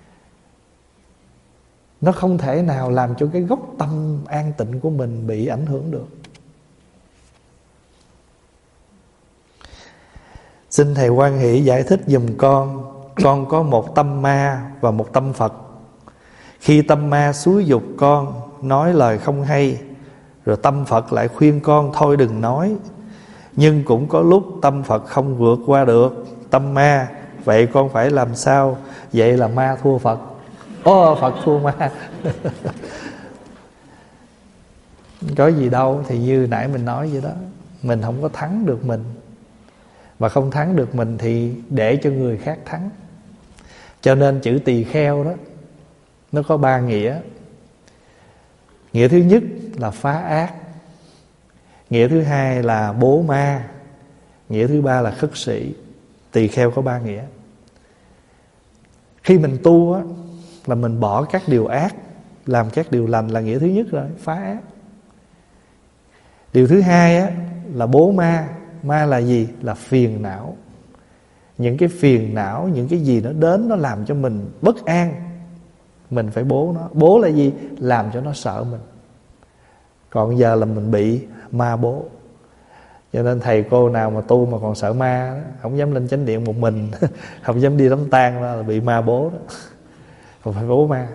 Speaker 1: Nó không thể nào làm cho cái gốc tâm an tịnh của mình bị ảnh hưởng được. Xin Thầy hoan hỷ giải thích giùm con. Con có một tâm ma và một tâm Phật. Khi tâm ma xúi giục con nói lời không hay, rồi tâm Phật lại khuyên con thôi đừng nói. Nhưng cũng có lúc tâm Phật không vượt qua được tâm ma. Vậy con phải làm sao? Vậy là ma thua Phật. Ô, Phật thua ma. Có gì đâu. Thì như nãy mình nói vậy đó, mình không có thắng được mình. Mà không thắng được mình thì để cho người khác thắng. Cho nên chữ tỳ kheo đó, nó có ba nghĩa. Nghĩa thứ nhất là phá ác. Nghĩa thứ hai là bố ma. Nghĩa thứ ba là khất sĩ. Tỳ kheo có ba nghĩa. Khi mình tu á, là mình bỏ các điều ác, làm các điều lành là nghĩa thứ nhất rồi, phá ác. Điều thứ hai á, là bố ma. Ma là gì? Là phiền não. Những cái phiền não, những cái gì nó đến, nó làm cho mình bất an, mình phải bố nó. Bố là gì? Làm cho nó sợ mình. Còn giờ là mình bị ma bố. Cho nên thầy cô nào mà tu mà còn sợ ma đó, không dám lên chánh điện một mình, không dám đi đám tang, đó là bị ma bố đó. Còn phải bố ma.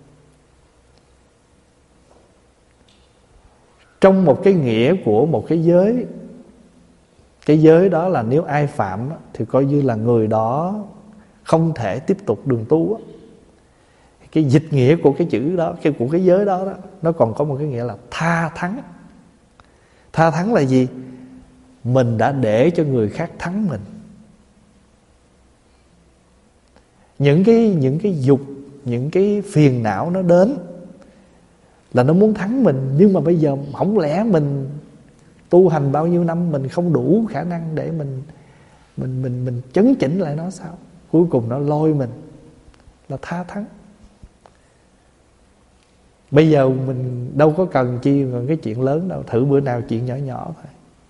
Speaker 1: Trong một cái nghĩa của một cái giới, cái giới đó là nếu ai phạm đó, thì coi như là người đó không thể tiếp tục đường tu đó. Cái dịch nghĩa của cái chữ đó, cái của cái giới đó, đó nó còn có một cái nghĩa là tha thắng. Tha thắng là gì? Mình đã để cho người khác thắng mình. Những cái những cái dục, những cái phiền não nó đến là nó muốn thắng mình. Nhưng mà bây giờ không lẽ mình tu hành bao nhiêu năm mình không đủ khả năng để mình mình mình mình chấn chỉnh lại nó sao? Cuối cùng nó lôi mình, là tha thắng. Bây giờ mình đâu có cần chi còn cái chuyện lớn đâu. Thử bữa nào chuyện nhỏ nhỏ thôi.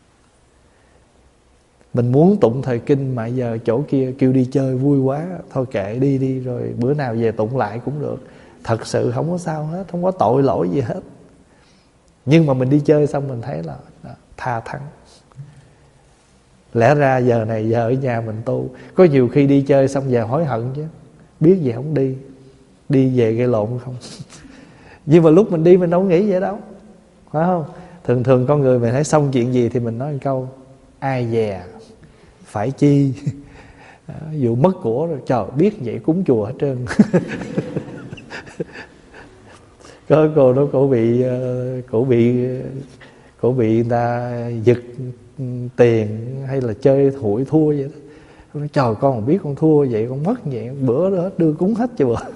Speaker 1: Mình muốn tụng thời kinh mà giờ chỗ kia kêu đi chơi vui quá, thôi kệ đi đi, rồi bữa nào về tụng lại cũng được. Thật sự không có sao hết, không có tội lỗi gì hết. Nhưng mà mình đi chơi xong mình thấy là đó, tha thắng. Lẽ ra giờ này giờ ở nhà mình tu. Có nhiều khi đi chơi xong về hối hận chứ, biết gì không đi, đi về gây lộn không. Nhưng mà lúc mình đi mình đâu nghĩ vậy đâu, phải không? Thường thường con người mình thấy xong chuyện gì thì mình nói một câu: ai dè, phải chi. Dù mất của rồi, trời biết vậy cúng chùa hết trơn. Có cô đó, cổ bị cổ bị cổ bị người ta giật tiền hay là chơi hụi thua vậy đó. Cô nói trời, con còn biết con thua vậy, con mất vậy, bữa đó đưa cúng hết cho bữa.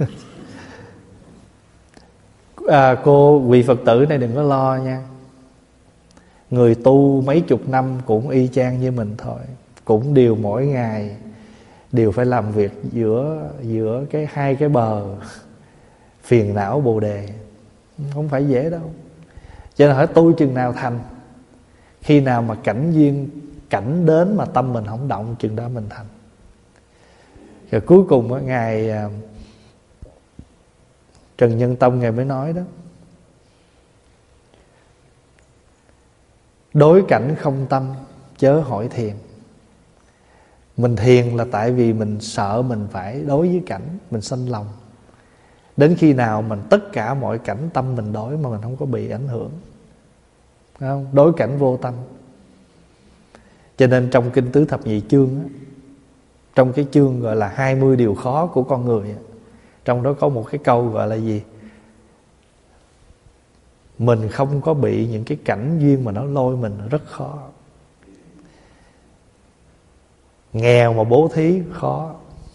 Speaker 1: À, cô vị Phật tử này đừng có lo nha. Người tu mấy chục năm cũng y chang như mình thôi. Cũng đều mỗi ngày đều phải làm việc giữa giữa cái hai cái bờ phiền não bồ đề. Không phải dễ đâu. Cho nên hỏi tu chừng nào thành. Khi nào mà cảnh duyên, cảnh đến mà tâm mình không động, chừng đó mình thành. Rồi cuối cùng á, Ngài Trần Nhân Tông Ngài mới nói đó: đối cảnh không tâm, chớ hỏi thiền. Mình thiền là tại vì mình sợ mình phải đối với cảnh, mình sanh lòng. Đến khi nào mình tất cả mọi cảnh tâm mình đối mà mình không có bị ảnh hưởng, phải không? Đối cảnh vô tâm. Cho nên trong Kinh Tứ Thập Nhị Chương á, trong cái chương gọi là hai mươi điều khó của con người á, trong đó có một cái câu gọi là gì? Mình không có bị những cái cảnh duyên mà nó lôi mình rất khó. Nghèo mà bố thí khó.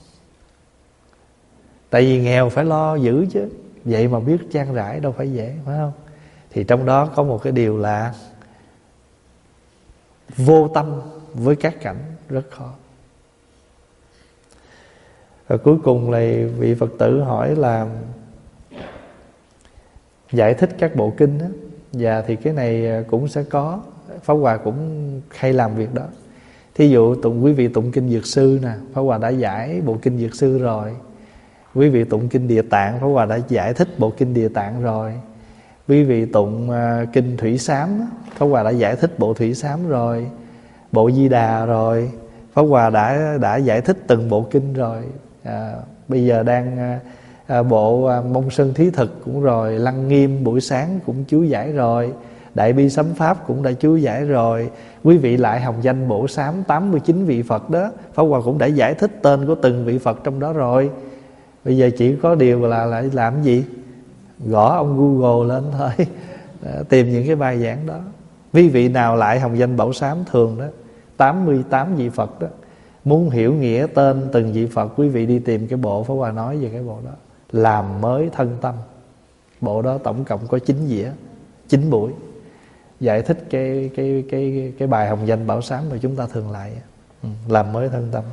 Speaker 1: Tại vì nghèo phải lo giữ chứ. Vậy mà biết trang rải đâu phải dễ, phải không? Thì trong đó có một cái điều là vô tâm với các cảnh rất khó. Rồi cuối cùng là vị Phật tử hỏi là giải thích các bộ kinh đó. Và thì cái này cũng sẽ có, Pháp Hòa cũng hay làm việc đó. Thí dụ tụng quý vị tụng kinh Dược Sư nè, Pháp Hòa đã giải bộ kinh Dược Sư rồi. Quý vị tụng kinh Địa Tạng, Pháp Hòa đã giải thích bộ kinh Địa Tạng rồi. Quý vị tụng uh, kinh Thủy Sám, Pháp Hòa đã giải thích bộ Thủy Sám rồi. Bộ Di Đà rồi. Pháp Hòa đã đã giải thích từng bộ kinh rồi. à, Bây giờ đang à, bộ à, Mông Sơn Thí Thực cũng rồi, Lăng Nghiêm buổi sáng cũng chú giải rồi, Đại Bi Sấm Pháp cũng đã chú giải rồi. Quý vị lại Hồng Danh Bổ Sám tám mươi chín vị Phật đó, Pháp Hòa cũng đã giải thích tên của từng vị Phật trong đó rồi. Bây giờ chỉ có điều là lại làm gì? Gõ ông Google lên thôi, tìm những cái bài giảng đó. Quý vị nào lại Hồng Danh Bảo Sám thường đó, tám mươi tám vị Phật đó, muốn hiểu nghĩa tên từng vị Phật, quý vị đi tìm cái bộ Pháp Hòa nói về cái bộ đó, Làm Mới Thân Tâm. Bộ đó tổng cộng có chín dĩa, chín buổi giải thích cái cái cái cái bài Hồng Danh Bảo Sám mà chúng ta thường lại, ừ, Làm Mới Thân Tâm.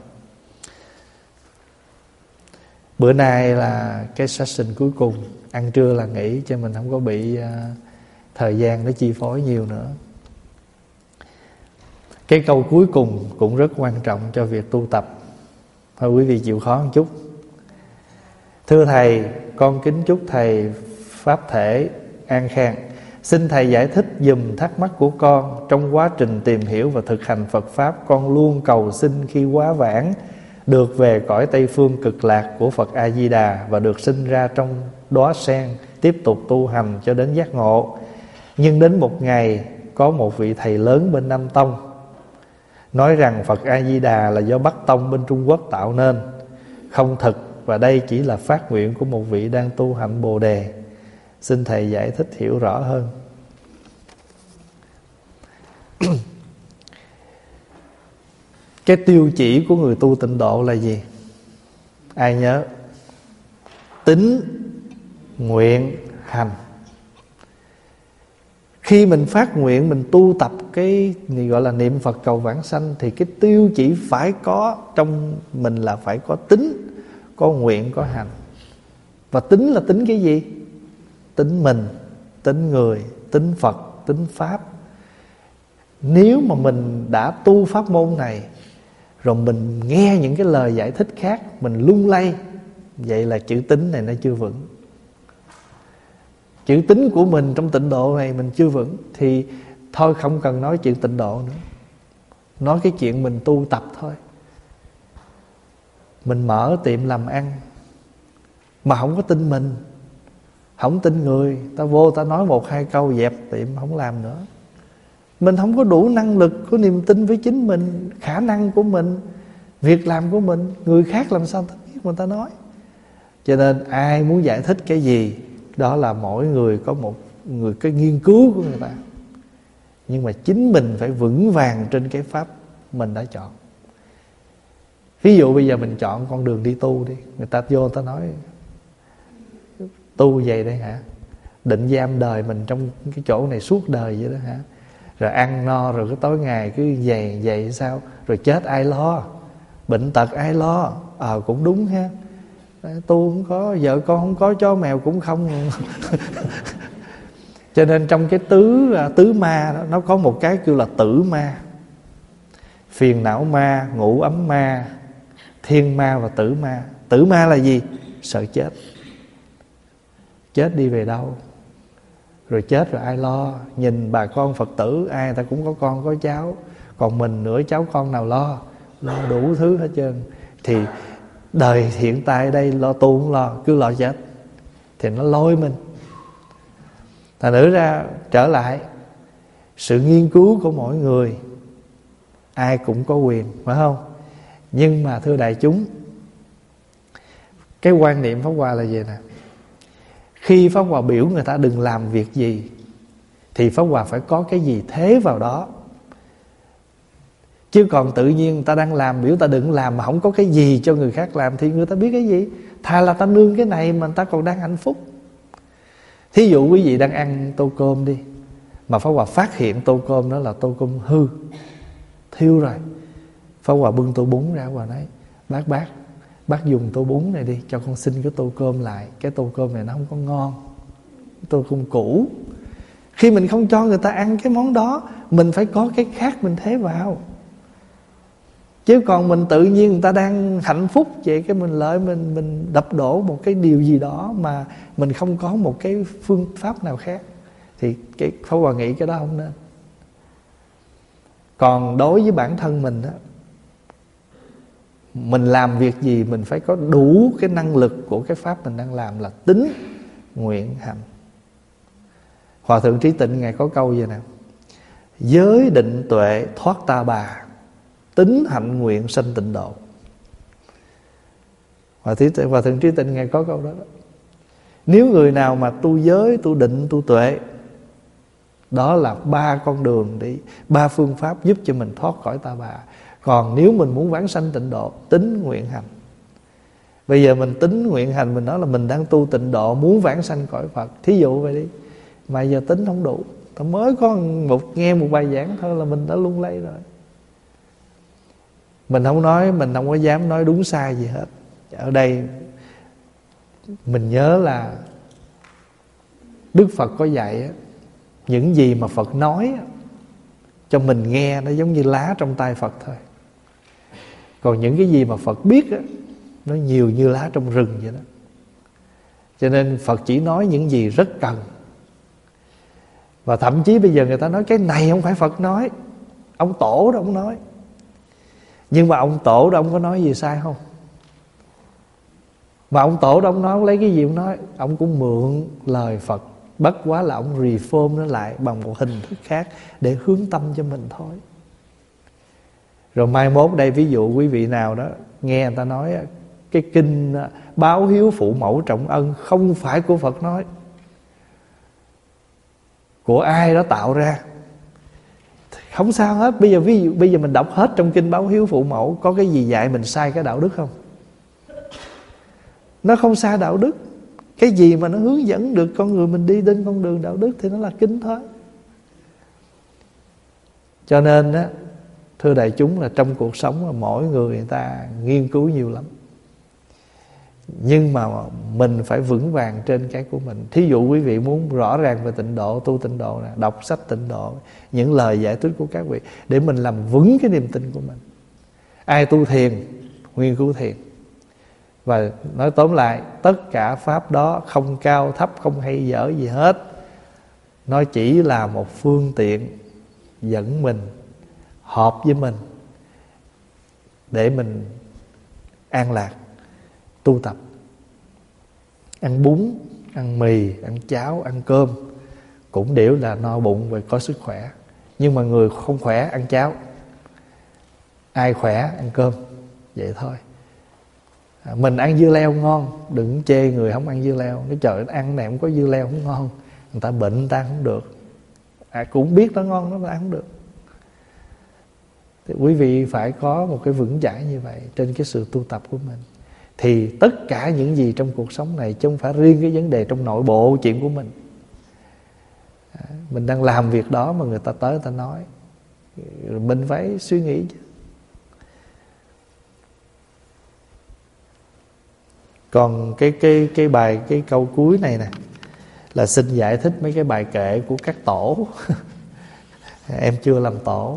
Speaker 1: Bữa nay là cái session cuối cùng, ăn trưa là nghỉ cho mình không có bị uh, thời gian nó chi phối nhiều nữa. Cái câu cuối cùng cũng rất quan trọng cho việc tu tập. Thôi quý vị chịu khó một chút. Thưa Thầy, con kính chúc Thầy Pháp thể an khang. Xin Thầy giải thích dùm thắc mắc của con. Trong quá trình tìm hiểu và thực hành Phật Pháp, con luôn cầu xin khi quá vãng được về cõi Tây Phương cực lạc của Phật A-di-đà và được sinh ra trong đóa sen, tiếp tục tu hành cho đến giác ngộ. Nhưng đến một ngày, có một vị thầy lớn bên Nam Tông nói rằng Phật A-di-đà là do Bắc Tông bên Trung Quốc tạo nên, không thực, và đây chỉ là phát nguyện của một vị đang tu hạnh Bồ Đề. Xin Thầy giải thích hiểu rõ hơn. Cái tiêu chỉ của người tu tịnh độ là gì? Ai nhớ? Tín, nguyện, hành. Khi mình phát nguyện, mình tu tập cái gì gọi là niệm Phật cầu vãng sanh, thì cái tiêu chỉ phải có trong mình là phải có tín, có nguyện, có hành. Và tín là tín cái gì? Tín mình, tín người, tín Phật, tín Pháp. Nếu mà mình đã tu pháp môn này, rồi mình nghe những cái lời giải thích khác, mình lung lay, vậy là chữ tín này nó chưa vững. Chữ tín của mình trong tịnh độ này mình chưa vững, thì thôi không cần nói chuyện tịnh độ nữa, nói cái chuyện mình tu tập thôi. Mình mở tiệm làm ăn mà không có tin mình, không tin người, ta vô ta nói một hai câu dẹp tiệm không làm nữa. Mình không có đủ năng lực, có niềm tin với chính mình, khả năng của mình, việc làm của mình. Người khác làm sao ta biết mà ta nói. Cho nên ai muốn giải thích cái gì, đó là mỗi người có một người cái nghiên cứu của người ta. Nhưng mà chính mình phải vững vàng trên cái pháp mình đã chọn. Ví dụ bây giờ mình chọn con đường đi tu đi, người ta vô người ta nói tu vậy đây hả? Định giam đời mình trong cái chỗ này suốt đời vậy đó hả? Rồi ăn no rồi cái tối ngày cứ dày dày sao? Rồi chết ai lo? Bệnh tật ai lo? Ờ à, cũng đúng ha. Tu không có, vợ con không có, chó mèo cũng không. Cho nên trong cái tứ tứ ma đó, nó có một cái kêu là tử ma. Phiền não ma, ngủ ấm ma, thiên ma và tử ma. Tử ma là gì? Sợ chết. Chết đi về đâu? Rồi chết rồi ai lo? Nhìn bà con Phật tử ai người ta cũng có con có cháu, còn mình nữa cháu con nào lo? Lo đủ thứ hết trơn. Thì đời hiện tại đây lo tu không lo, cứ lo chết, thì nó lôi mình. Thành nữ ra trở lại, sự nghiên cứu của mỗi người ai cũng có quyền, phải không? Nhưng mà thưa đại chúng, cái quan niệm Pháp Hòa là gì nè? Khi Pháp Hòa biểu người ta đừng làm việc gì, thì Pháp Hòa phải có cái gì thế vào đó. Chứ còn tự nhiên người ta đang làm, biểu ta đừng làm mà không có cái gì cho người khác làm, thì người ta biết cái gì? Thà là ta nương cái này mà người ta còn đang hạnh phúc. Thí dụ quý vị đang ăn tô cơm đi, mà Pháp Hòa phát hiện tô cơm đó là tô cơm hư, thiêu rồi. Pháp Hòa bưng tô bún ra, Hòa nói: Bác bác Bác dùng tô bún này đi, cho con xin cái tô cơm lại. Cái tô cơm này nó không có ngon, tô cơm cũ. Khi mình không cho người ta ăn cái món đó, mình phải có cái khác mình thế vào. Chứ còn mình tự nhiên người ta đang hạnh phúc vậy, cái mình lợi mình mình đập đổ một cái điều gì đó mà mình không có một cái phương pháp nào khác, thì cái Pháp Hòa nghĩ cái đó không nên. Còn đối với bản thân mình đó, mình làm việc gì mình phải có đủ cái năng lực của cái pháp mình đang làm, là tín nguyện hành. Hòa thượng Trí Tịnh ngài có câu vậy nè: giới định tuệ thoát ta bà, tín hạnh nguyện sanh tịnh độ. Hòa thượng, Hòa thượng Trí Tịnh ngài có câu đó, đó. Nếu người nào mà tu giới, tu định, tu tuệ, đó là ba con đường đi, ba phương pháp giúp cho mình thoát khỏi ta bà. Còn nếu mình muốn vãng sanh tịnh độ, tín nguyện hành. Bây giờ mình tín nguyện hành, mình nói là mình đang tu tịnh độ, muốn vãng sanh cõi Phật. Thí dụ vậy đi, mà giờ tính không đủ, ta mới có một nghe một bài giảng thôi là mình đã lung lay rồi. Mình không nói, mình không có dám nói đúng sai gì hết. Ở đây mình nhớ là Đức Phật có dạy, những gì mà Phật nói cho mình nghe nó giống như lá trong tay Phật thôi. Còn những cái gì mà Phật biết á, nó nhiều như lá trong rừng vậy đó. Cho nên Phật chỉ nói những gì rất cần. Và thậm chí bây giờ người ta nói cái này không phải Phật nói, ông Tổ đó ông nói. Nhưng mà ông Tổ đó ông có nói gì sai không? Mà ông Tổ đó ông nói, ông lấy cái gì ông nói? Ông cũng mượn lời Phật, bất quá là ông reform nó lại bằng một hình thức khác để hướng tâm cho mình thôi. Rồi mai mốt đây, ví dụ quý vị nào đó nghe người ta nói cái kinh báo hiếu phụ mẫu trọng ân không phải của Phật nói, của ai đó tạo ra, không sao hết. Bây giờ ví dụ bây giờ mình đọc hết trong kinh báo hiếu phụ mẫu, có cái gì dạy mình sai cái đạo đức không? Nó không sai đạo đức. Cái gì mà nó hướng dẫn được con người mình đi đến con đường đạo đức thì nó là kinh thôi. Cho nên á, thưa đại chúng, là trong cuộc sống là mỗi người người ta nghiên cứu nhiều lắm, nhưng mà mình phải vững vàng trên cái của mình. Thí dụ quý vị muốn rõ ràng về tịnh độ, tu tịnh độ nè, đọc sách tịnh độ, những lời giải thích của các vị, để mình làm vững cái niềm tin của mình. Ai tu thiền, nghiên cứu thiền. Và nói tóm lại, tất cả pháp đó không cao thấp, không hay dở gì hết. Nó chỉ là một phương tiện dẫn mình, hợp với mình, để mình an lạc, tu tập. Ăn bún, ăn mì, ăn cháo, ăn cơm cũng đều là no bụng và có sức khỏe. Nhưng mà người không khỏe ăn cháo, ai khỏe ăn cơm, vậy thôi. Mình ăn dưa leo ngon, đừng chê người không ăn dưa leo. Nói trời, ăn này không có dưa leo không ngon. Người ta bệnh người ta ăn không được, à, cũng biết nó ngon nó mà ăn không được. Thì quý vị phải có một cái vững chãi như vậy trên cái sự tu tập của mình, thì tất cả những gì trong cuộc sống này, chứ không phải riêng cái vấn đề trong nội bộ chuyện của mình, à, mình đang làm việc đó mà người ta tới người ta nói, mình phải suy nghĩ chứ. Còn cái cái cái bài cái câu cuối này nè, là xin giải thích mấy cái bài kệ của các tổ. Em chưa làm tổ.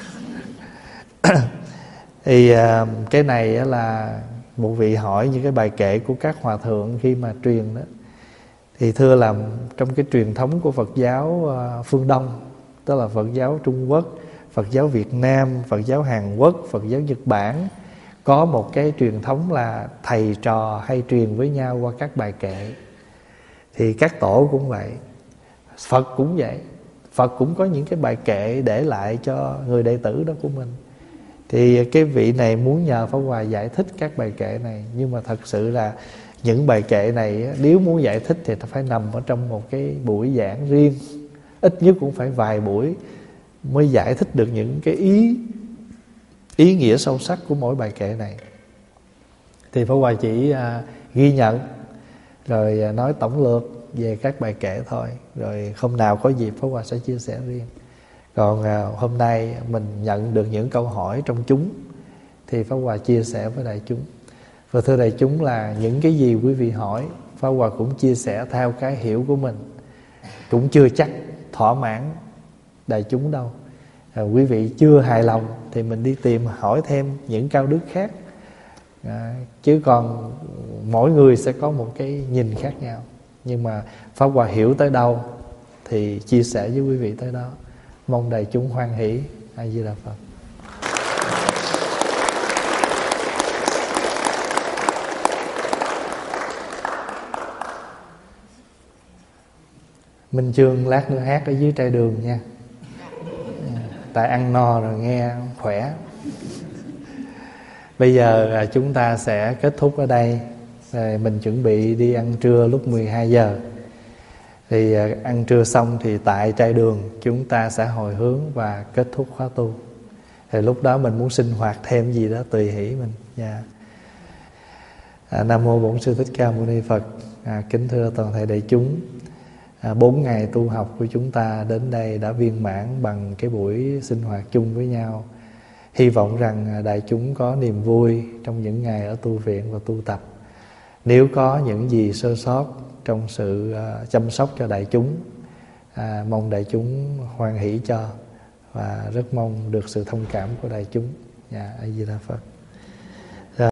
Speaker 1: Thì à, cái này là một vị hỏi những cái bài kệ của các hòa thượng khi mà truyền đó. Thì thưa là trong cái truyền thống của Phật giáo phương Đông, tức là Phật giáo Trung Quốc, Phật giáo Việt Nam, Phật giáo Hàn Quốc, Phật giáo Nhật Bản, có một cái truyền thống là thầy trò hay truyền với nhau qua các bài kệ. Thì các tổ cũng vậy, Phật cũng vậy. Phật cũng có những cái bài kệ để lại cho người đệ tử đó của mình. Thì cái vị này muốn nhờ Pháp Hòa giải thích các bài kệ này. Nhưng mà thật sự là những bài kệ này nếu muốn giải thích thì phải nằm ở trong một cái buổi giảng riêng, ít nhất cũng phải vài buổi mới giải thích được những cái ý ý nghĩa sâu sắc của mỗi bài kệ này. Thì Pháp Hòa chỉ à, ghi nhận rồi à, nói tổng lược về các bài kệ thôi. Rồi hôm nào có dịp Pháp Hòa sẽ chia sẻ riêng. Còn à, hôm nay mình nhận được những câu hỏi trong chúng, thì Pháp Hòa chia sẻ với đại chúng. Và thưa đại chúng là những cái gì quý vị hỏi, Pháp Hòa cũng chia sẻ theo cái hiểu của mình, cũng chưa chắc thỏa mãn đại chúng đâu. À, quý vị chưa hài lòng thì mình đi tìm hỏi thêm những cao đức khác. À, chứ còn mỗi người sẽ có một cái nhìn khác nhau. Nhưng mà Pháp Hòa hiểu tới đâu thì chia sẻ với quý vị tới đó. Mong đại chúng hoan hỷ. A Di Đà Phật. Minh Chương lát nữa hát ở dưới trai đường nha. Tại ăn no rồi nghe khỏe. Bây giờ chúng ta sẽ kết thúc ở đây. Rồi mình chuẩn bị đi ăn trưa lúc mười hai giờ. Thì ăn trưa xong thì tại trai đường chúng ta sẽ hồi hướng và kết thúc khóa tu. Thì lúc đó mình muốn sinh hoạt thêm gì đó tùy hỷ mình. Yeah. À, Nam mô Bổn Sư Thích Ca Mâu Ni Phật. À, kính thưa toàn thể đại chúng, à, bốn ngày tu học của chúng ta đến đây đã viên mãn bằng cái buổi sinh hoạt chung với nhau. Hy vọng rằng đại chúng có niềm vui trong những ngày ở tu viện và tu tập. Nếu có những gì sơ sót trong sự uh, chăm sóc cho đại chúng, à, mong đại chúng hoan hỷ cho, và rất mong được sự thông cảm của đại chúng. Dạ, A Di Đà Phật.